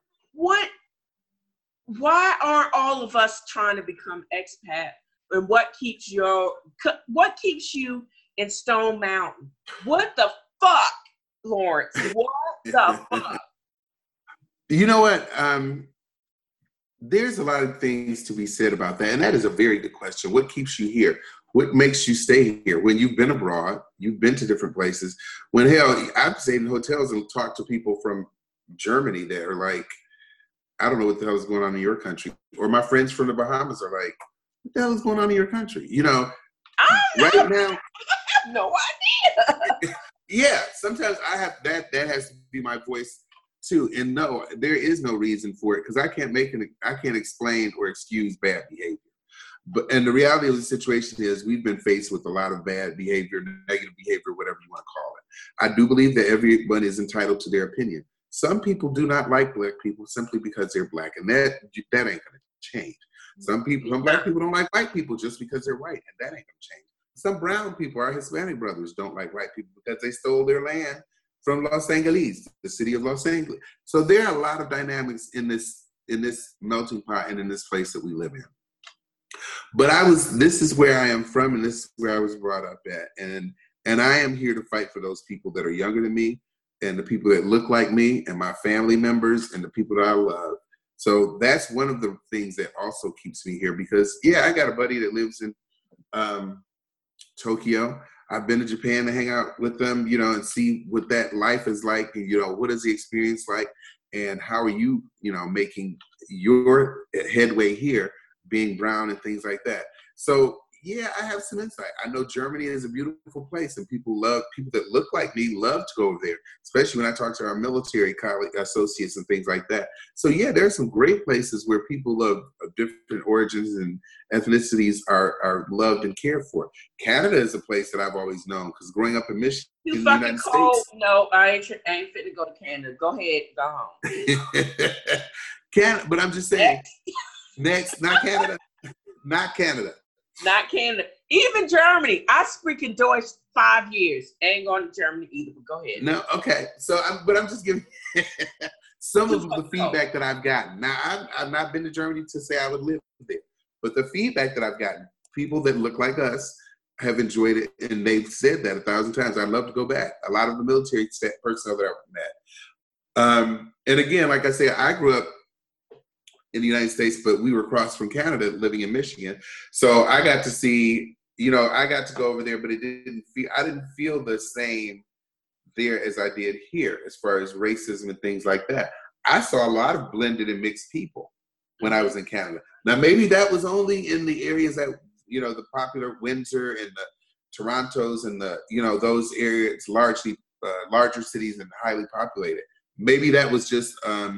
Why aren't all of us trying to become expat? And what keeps you in Stone Mountain? What the fuck, Lawrence? What the fuck? You know what? There's a lot of things to be said about that. And that is a very good question. What keeps you here? What makes you stay here? When you've been abroad, you've been to different places. When hell, I've stayed in hotels and talked to people from Germany that are like, I don't know what the hell is going on in your country. Or my friends from the Bahamas are like, what the hell is going on in your country? Right now. I have no idea. Yeah, sometimes I have that has to be my voice too. And no, there is no reason for it, because I can't explain or excuse bad behavior. And the reality of the situation is we've been faced with a lot of bad behavior, negative behavior, whatever you want to call it. I do believe that everyone is entitled to their opinion. Some people do not like Black people simply because they're Black, and that ain't going to change. Some Black people don't like white people just because they're white, and that ain't going to change. Some brown people, our Hispanic brothers, don't like white people because they stole their land from Los Angeles, the city of Los Angeles. So there are a lot of dynamics in this melting pot and in this place that we live in. But this is where I am from, and this is where I was brought up at. And I am here to fight for those people that are younger than me, and the people that look like me, and my family members, and the people that I love. So that's one of the things that also keeps me here, because I got a buddy that lives in Tokyo. I've been to Japan to hang out with them, and see what that life is like, and, what is the experience like, and how are you, making your headway here, being brown and things like that. So, I have some insight. I know Germany is a beautiful place, and people that look like me love to go over there, especially when I talk to our military colleague associates and things like that. So, there are some great places where people of different origins and ethnicities are loved and cared for. Canada is a place that I've always known, because growing up in Michigan, in the United States. No, I ain't fit to go to Canada. Go ahead, go home. Canada, but I'm just saying, next, not Canada, not Canada. Not Canada. Even Germany. I speak in Deutsch 5 years. Ain't going to Germany either, but go ahead. No, okay. So, I'm just giving some of the feedback that I've gotten. Now, I've not been to Germany to say I would live there, but the feedback that I've gotten, people that look like us have enjoyed it, and they've said that 1,000 times. I'd love to go back. A lot of the military personnel that I've met. And again, like I said, I grew up in the United States, but we were across from Canada, living in Michigan. So I got to see, I got to go over there, but I didn't feel the same there as I did here, as far as racism and things like that. I saw a lot of blended and mixed people when I was in Canada. Now, maybe that was only in the areas that, the popular Windsor and the Torontos and the, those areas, largely larger cities and highly populated. Maybe that was just,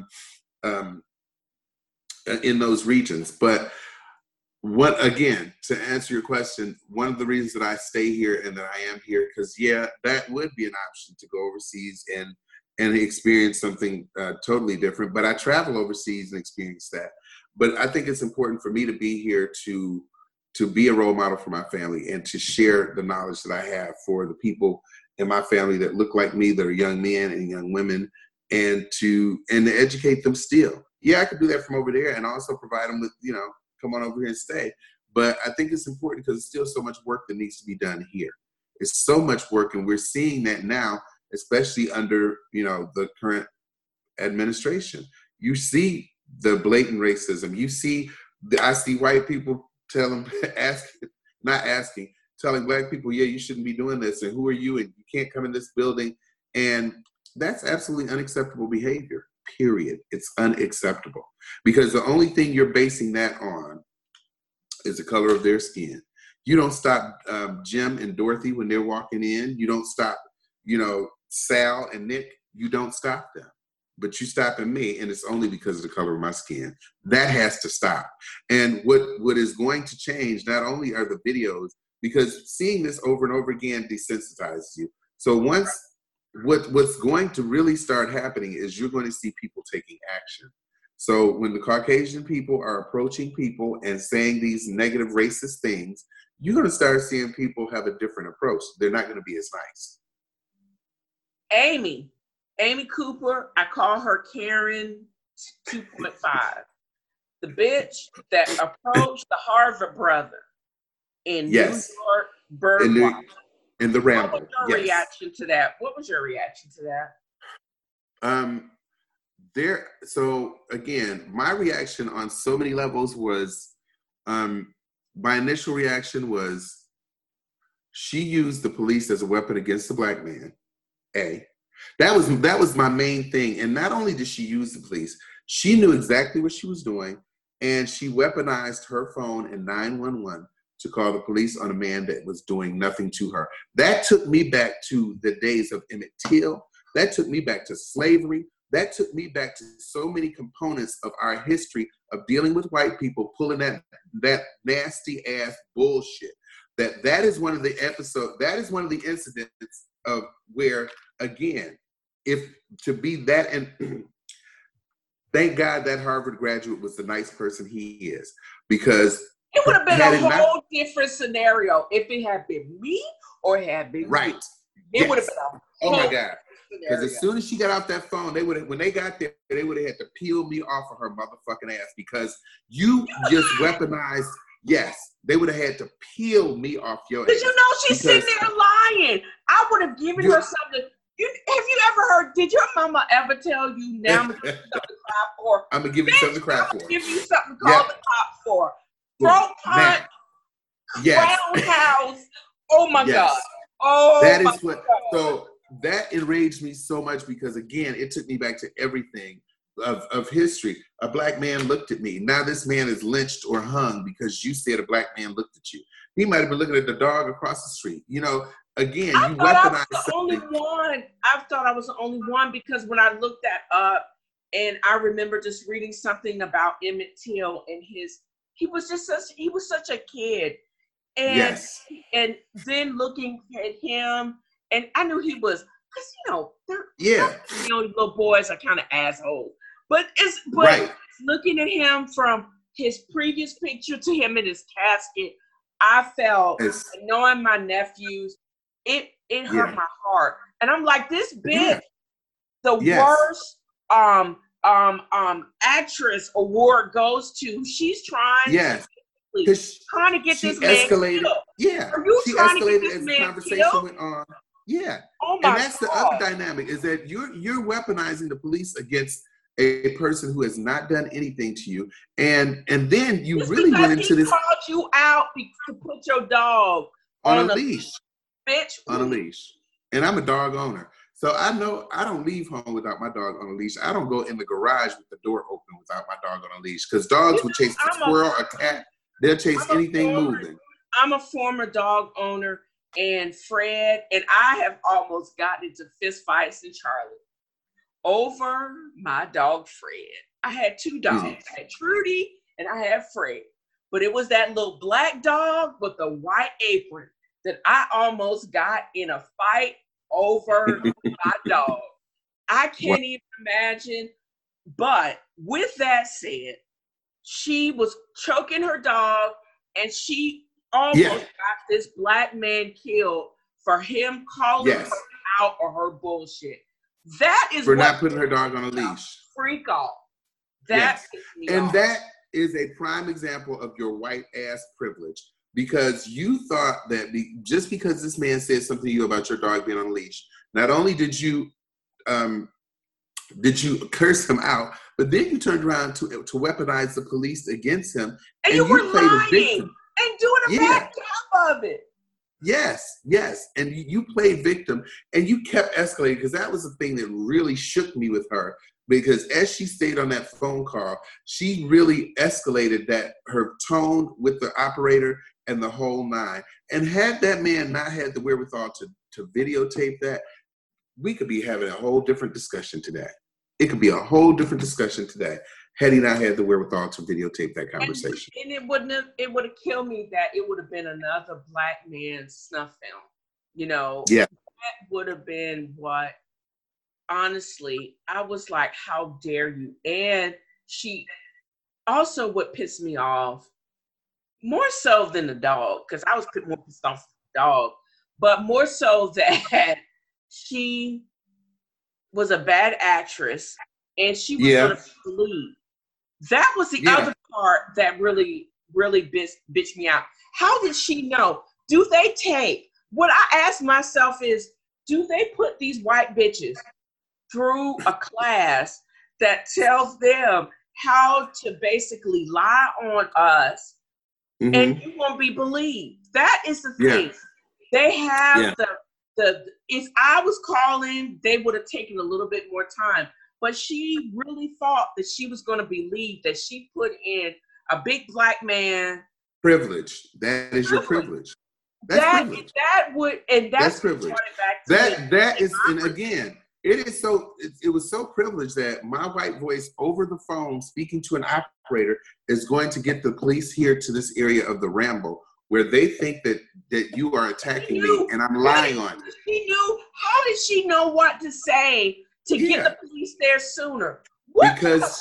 in those regions. But to answer your question, one of the reasons that I stay here and that I am here, because that would be an option to go overseas and experience something totally different. But I travel overseas and experience that. But I think it's important for me to be here to be a role model for my family, and to share the knowledge that I have for the people in my family that look like me, that are young men and young women, and to educate them still. I could do that from over there, and also provide them with, come on over here and stay. But I think it's important because there's still so much work that needs to be done here. It's so much work, and we're seeing that now, especially under, the current administration. You see the blatant racism. I see white people telling Black people, yeah, you shouldn't be doing this, and who are you, and you can't come in this building. And that's absolutely unacceptable behavior, period. It's unacceptable. Because the only thing you're basing that on is the color of their skin. You don't stop Jim and Dorothy when they're walking in. You don't stop, Sal and Nick. You don't stop them. But you stopping me, and it's only because of the color of my skin. That has to stop. And what is going to change not only are the videos, because seeing this over and over again desensitizes you. So once what's going to really start happening is you're going to see people taking action. So when the Caucasian people are approaching people and saying these negative racist things, you're going to start seeing people have a different approach. They're not going to be as nice. Amy Cooper, I call her Karen 2.5. The bitch that approached the Harvard brother in New York Birdwatch. In the Ramble. What was your reaction to that? What was your reaction to that? So again, my reaction on so many levels was, my initial reaction was, she used the police as a weapon against the Black man. That was my main thing. And not only did she use the police, she knew exactly what she was doing, and she weaponized her phone and 911 to call the police on a man that was doing nothing to her. That took me back to the days of Emmett Till. That took me back to slavery. That took me back to so many components of our history of dealing with white people pulling that nasty ass bullshit. That is one of the episodes. That is one of the incidents of where, again, if to be that, and thank God that Harvard graduate was the nice person he is, because it would have been a whole different scenario if it had been me or it had been right. Me. It would have been oh my God. Because as soon as she got off that phone, when they got there, they would have had to peel me off of her motherfucking ass, because you just weaponized. Yes, they would have had to peel me off your ass. Because she's sitting there lying. I would have given her something. Have you ever heard, did your mama ever tell you, now I'm going to give you something to cry for? I'm going to give you something to cry for. Give you something to call the cops for. Throat punch, roundhouse. Oh my God. Oh, that is what. So that enraged me so much, because again, it took me back to everything of history. A Black man looked at me. Now this man is lynched or hung because you said a Black man looked at you. He might have been looking at the dog across the street. Again, you weaponized something. I thought I was the only one, because when I looked that up, and I remember just reading something about Emmett Till and he was such a kid. And then looking at him, and I knew he was, because little boys are kind of assholes. But looking at him from his previous picture to him in his casket, I felt, knowing my nephews, it hurt my heart. And I'm like, this bitch, the worst actress award goes to. She's trying to get this man escalated. Killed. Yeah, Are you she trying escalated to get this as man the conversation killed? went on. Yeah, oh my and that's God. the other dynamic, is that you're weaponizing the police against a person who has not done anything to you, and then you Just really went into this. Called you out to put your dog on a leash, bitch. On a leash, and I'm a dog owner. So I know I don't leave home without my dog on a leash. I don't go in the garage with the door open without my dog on a leash, because dogs will chase a squirrel, a cat. They'll chase anything moving. I'm a former dog owner, and Fred and I have almost gotten into fist fights in Charlotte over my dog Fred. I had two dogs. I had Trudy and I had Fred. But it was that little black dog with the white apron that I almost got in a fight over my dog. I can't even imagine. But with that said, she was choking her dog, and she almost got this black man killed for him calling her out or her bullshit. That is for not putting her dog on a leash. Freak off. That and that is a prime example of your white ass privilege, because you thought that just because this man said something to you about your dog being on a leash, not only did you Did you curse him out? But then you turned around to weaponize the police against him, and you were lying and doing a bad job of it. Yes, and you played victim, and you kept escalating, because that was the thing that really shook me with her. Because as she stayed on that phone call, she really escalated that, her tone with the operator and the whole nine. And had that man not had the wherewithal to videotape that, we could be having a whole different discussion today. It could be a whole different discussion today had he not had the wherewithal to videotape that conversation. And it would have killed me that it would have been another black man's snuff film. You know, yeah, that would have been what, honestly, I was like, how dare you? And she also, what pissed me off, more so than the dog, because I was more pissed off with the dog, but more so that she was a bad actress and she was going to be the lead. That was the other part that really, really bitched me out. How did she know? Do they take, what I ask myself is, do they put these white bitches through a class that tells them how to basically lie on us and you won't be believed? That is the thing. They have if I was calling, they would have taken a little bit more time. But she really thought that she was going to believe that she put in a big black man. Privilege. That is your privilege. That's privilege. That's privilege. That is, and again, it was so privileged that my white voice over the phone speaking to an operator is going to get the police here to this area of the Ramble, where they think that you are attacking me and I'm lying on it. She knew. How did she know what to say to get the police there sooner? Because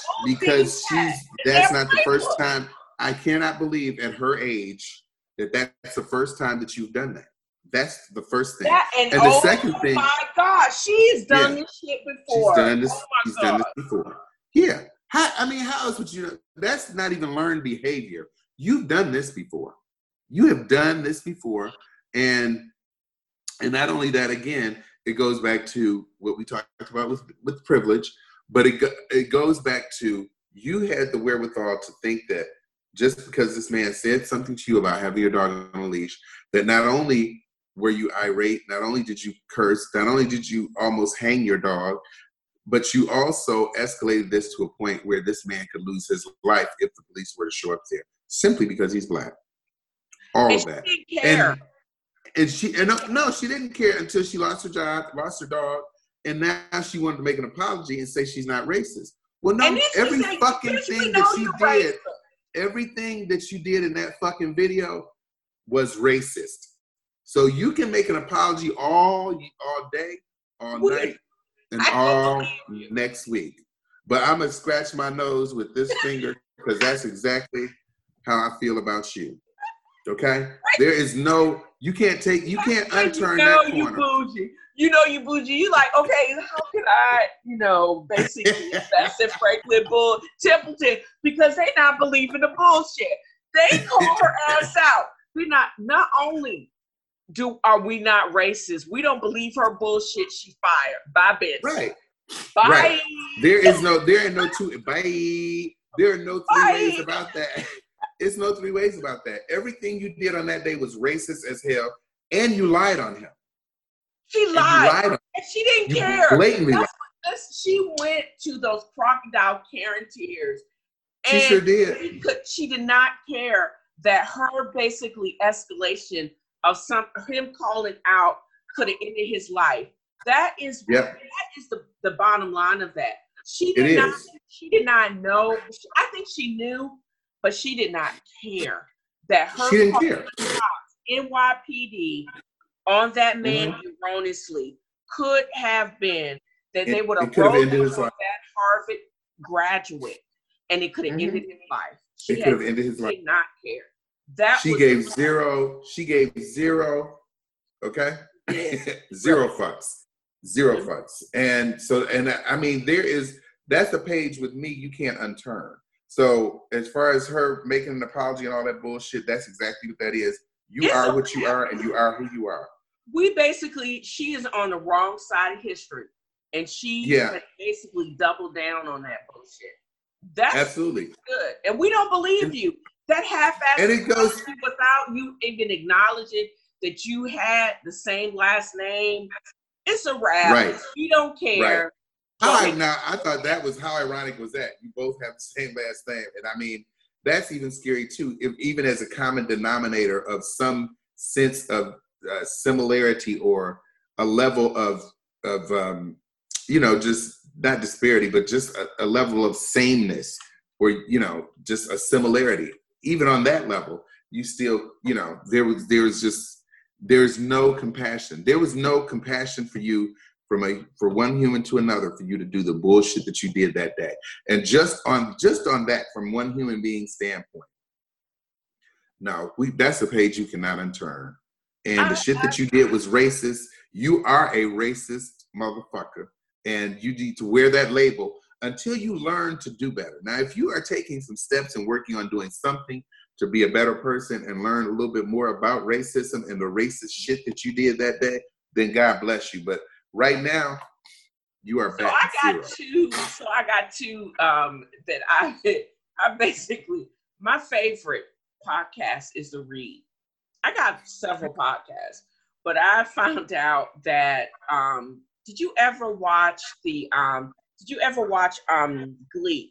that's not the first time. I cannot believe at her age that's the first time that you've done that. That's the first thing. And the second thing. Oh my God, she's done this shit before. She's done this before. Yeah. How else would you know? That's not even learned behavior. You've done this before. You have done this before. And not only that, again, it goes back to what we talked about with privilege, but it goes back to, you had the wherewithal to think that just because this man said something to you about having your dog on a leash, that not only were you irate, not only did you curse, not only did you almost hang your dog, but you also escalated this to a point where this man could lose his life if the police were to show up there, simply because he's black. All of that. She didn't care. No, she didn't care until she lost her job, lost her dog, and now she wanted to make an apology and say she's not racist. Well, no, every fucking thing that she did, everything that you did in that fucking video was racist. So you can make an apology all day, all night, and all next week. But I'm going to scratch my nose with this finger, because that's exactly how I feel about you. Okay? There is no, you can't unturn that corner. You bougie. You bougie. You like, okay, how can I, basically invest in Franklin Bull Templeton, because they not believing the bullshit. They call her ass out. Not only are we not racist, we don't believe her bullshit. She fired. Bye, bitch. Right. Bye. Right. There are no three ways about that. It's no three ways about that. Everything you did on that day was racist as hell, and you lied on him. She lied. And she didn't care. Blatantly lied. She went to those crocodile Karen tears. She sure did. She did not care that her basically escalation of him calling out could have ended his life. That is the bottom line of that. She did not know. I think she knew, but she did not care that her she didn't care. NYPD on that man erroneously could have been that they would have rolled him for that Harvard graduate, and it could have ended his life. It could have ended his life. She did not care. She gave zero. Okay, zero fucks. And so, that's a page with me you can't unturn. So as far as her making an apology and all that bullshit, that's exactly what that is. You are what you are, and you are who you are. She is on the wrong side of history. And she Yeah. has basically doubled down on that bullshit. That's Absolutely good. And we don't believe you. That half-assed and it goes without you even acknowledging that you had the same last name. It's a wrap. right. We don't care. Right. Now, I thought that was how ironic was that? You both have the same last name. And I mean, that's even scary too, even as a common denominator of some sense of similarity or a level of just not disparity, but just a level of sameness or, just a similarity. Even on that level, you still, there's no compassion. There was no compassion for you for one human to another, for you to do the bullshit that you did that day. And just on that, from one human being standpoint, no, that's a page you cannot unturn. And the shit that you did was racist. You are a racist motherfucker. And you need to wear that label until you learn to do better. Now, if you are taking some steps and working on doing something to be a better person and learn a little bit more about racism and the racist shit that you did that day, then God bless you. But right now, you are back to zero. I got two that I basically, my favorite podcast is The Read. I got several podcasts, but I found out that did you ever watch Glee?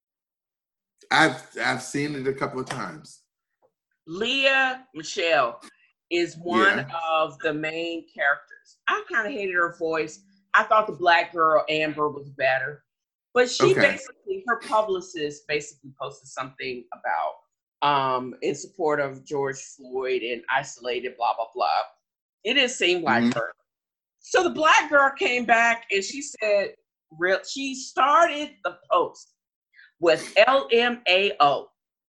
I've seen it a couple of times. Lea Michele is one of the main characters. I kind of hated her voice. I thought the black girl Amber was better, but she basically, her publicist basically posted something about in support of George Floyd and isolated, blah blah blah. It didn't seem like her. So the black girl came back and she said, she started the post with LMAO.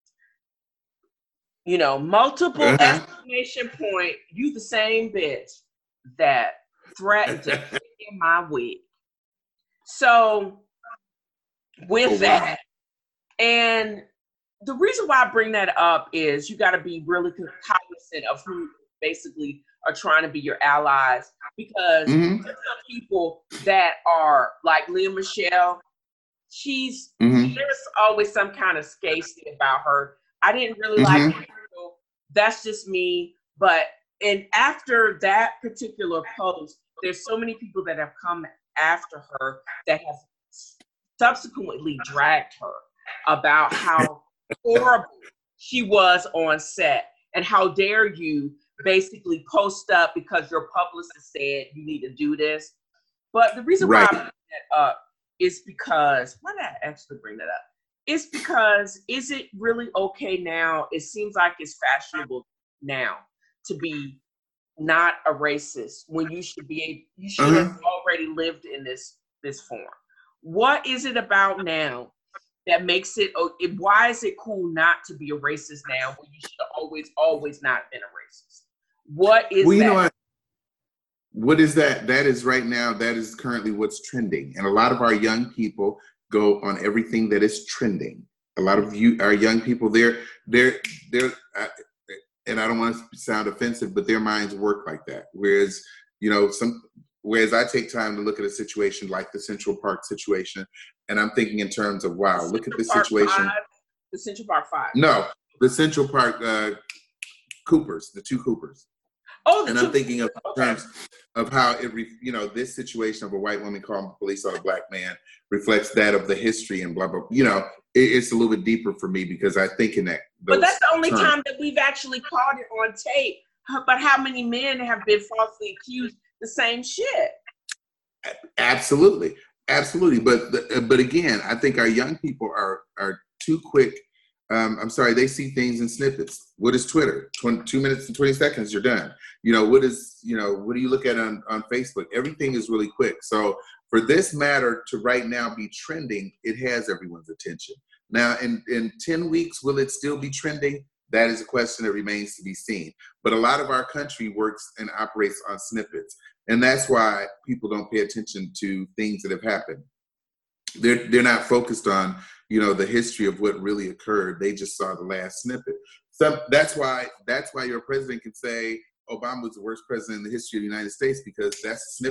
Multiple exclamation point. You the same bitch that threatened to kick in my wig. So with that, and the reason why I bring that up is you got to be really cognizant of who basically are trying to be your allies, because there's some people that are like Lea Michele. There's always some kind of scarcity about her. I didn't really like her. That's just me. And after that particular post, there's so many people that have come after her that have subsequently dragged her about how horrible she was on set and how dare you basically post up because your publicist said you need to do this. But the reason why I bring that up is because, why did I actually bring that up? It's because, is it really okay now? It seems like it's fashionable now to be not a racist when you should have already lived in this form. What is it about now that makes it, why is it cool not to be a racist now when you should have always not been a racist? What is that? You know what? What is that? That is right now, that is currently what's trending. And a lot of our young people go on everything that is trending. A lot of our young people, they're and I don't want to sound offensive, but their minds work like that. Whereas I take time to look at a situation like the Central Park situation, and I'm thinking in terms of, wow, look at this situation. The Central Park 5. No, the Central Park Coopers, the two Coopers. And I'm thinking of terms of how this situation of a white woman calling the police on a black man reflects that of the history and blah, blah. It's a little bit deeper for me because I think in that. But that's the only time that we've actually caught it on tape. But how many men have been falsely accused the same shit? Absolutely. But again, I think our young people are too quick. They see things in snippets. What is Twitter? 2 minutes and 20 seconds, you're done. What do you look at on Facebook? Everything is really quick. So for this matter to right now be trending, it has everyone's attention. Now, in 10 weeks, will it still be trending? That is a question that remains to be seen. But a lot of our country works and operates on snippets. And that's why people don't pay attention to things that have happened. They're not focused on, the history of what really occurred. They just saw the last snippet. So that's why your president can say Obama was the worst president in the history of the United States, because that's a snippet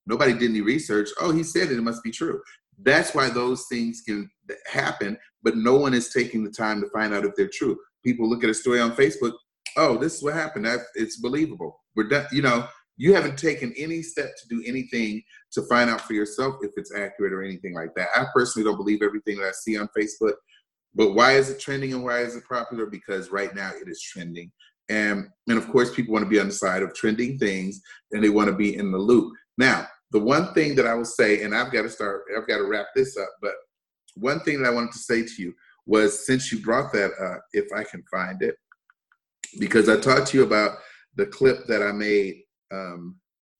Nobody did any research. Oh, he said it, it must be true. That's why those things can happen, but no one is taking the time to find out if they're true. People look at a story on Facebook. Oh, this is what happened. It's believable. We're done. You haven't taken any step to do anything to find out for yourself if it's accurate or anything like that. I personally don't believe everything that I see on Facebook. But why is it trending and why is it popular? Because right now it is trending. And of course, people want to be on the side of trending things and they want to be in the loop. Now, the one thing that I will say, and I've got to wrap this up, but one thing that I wanted to say to you was, since you brought that up, if I can find it, because I talked to you about the clip that I made on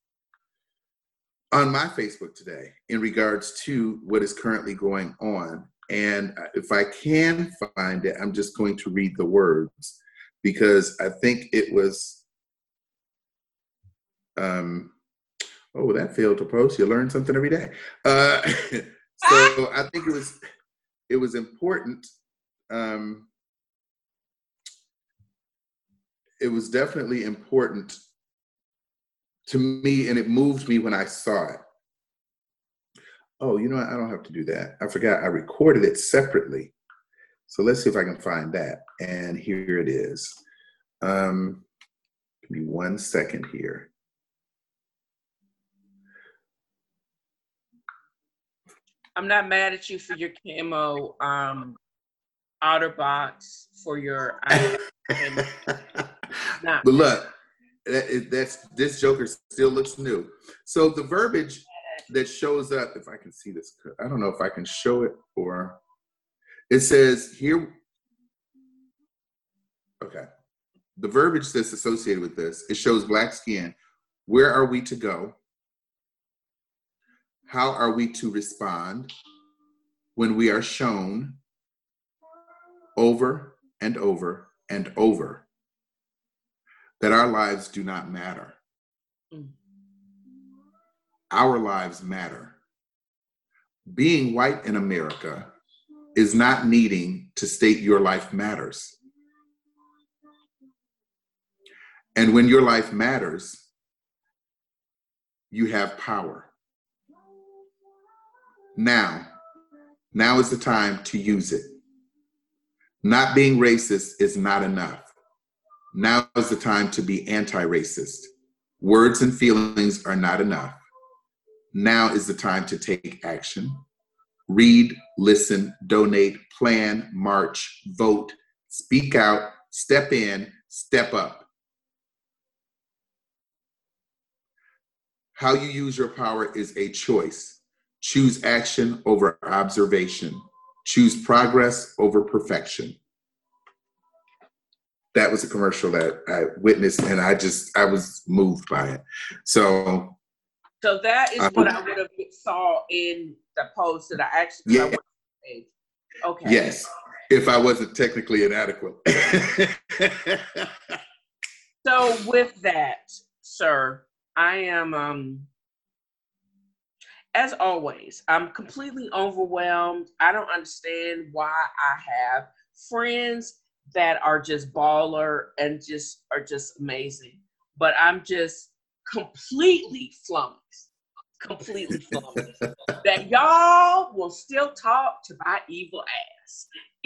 my Facebook today in regards to what is currently going on. And if I can find it, I'm just going to read the words, because I think it was, that failed to post. You learn something every day. So I think it was important. It was definitely important to me, and it moved me when I saw it. Oh, you know what? I don't have to do that. I forgot I recorded it separately. So let's see if I can find that. And here it is. Give me 1 second here. I'm not mad at you for your camo OtterBox for your. But look, this Joker still looks new. So the verbiage that shows up, if I can see this, I don't know if I can show it, or it says here. Okay. The verbiage that's associated with this, it shows black skin. Where are we to go? How are we to respond when we are shown over and over and over that our lives do not matter? Our lives matter. Being white in America is not needing to state your life matters. And when your life matters, you have power. Now is the time to use it. Not being racist is not enough. Now is the time to be anti-racist. Words and feelings are not enough. Now is the time to take action. Read, listen, donate, plan, march, vote, speak out, step in, step up. How you use your power is a choice. Choose action over observation. Choose progress over perfection. That was a commercial that I witnessed, and I was moved by it. So that is what I would have saw in the post that I actually. Yeah. Okay. Yes, if I wasn't technically inadequate. So with that, sir, I am, as always, I'm completely overwhelmed. I don't understand why I have friends that are just baller and are just amazing, but I'm just completely flummoxed that y'all will still talk to my evil ass.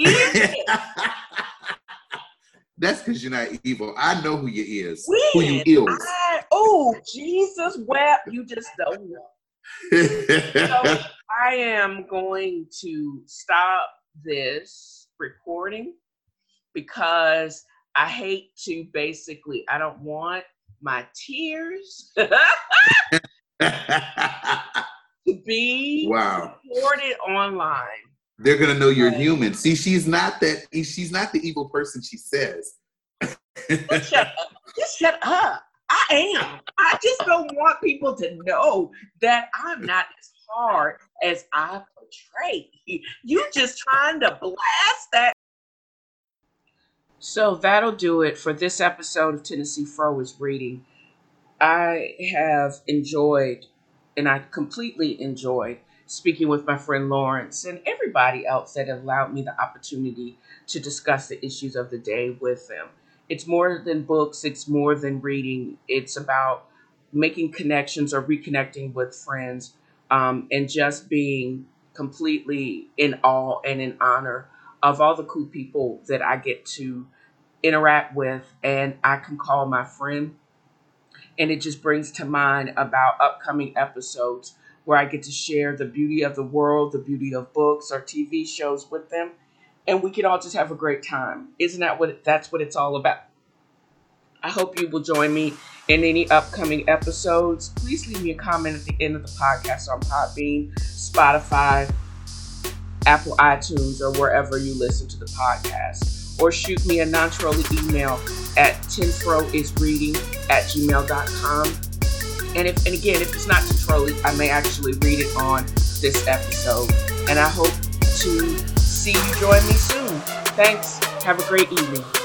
That's because you're not evil. I know who you is. Who you is. Oh, Jesus wept. You just don't know. So I am going to stop this recording because I hate to I don't want my tears to be recorded online. They're gonna know you're human. See, she's not the evil person she says. Just shut up. I am. I just don't want people to know that I'm not as hard as I portray. You just trying to blast that. So that'll do it for this episode of Tennessee Fro is Reading. I have enjoyed, and I completely enjoyed, speaking with my friend Lawrence and everybody else that allowed me the opportunity to discuss the issues of the day with them. It's more than books. It's more than reading. It's about making connections or reconnecting with friends, and just being completely in awe and in honor of all the cool people that I get to interact with and I can call my friend. And it just brings to mind about upcoming episodes where I get to share the beauty of the world, the beauty of books or TV shows with them, and we can all just have a great time. Isn't that that's what it's all about? I hope you will join me in any upcoming episodes. Please leave me a comment at the end of the podcast on Podbean, Spotify, Apple iTunes, or wherever you listen to the podcast. Or shoot me a non-trolling email at tinfroisreading@gmail.com. And again, if it's not too trolly, I may actually read it on this episode. And I hope to see you join me soon. Thanks. Have a great evening.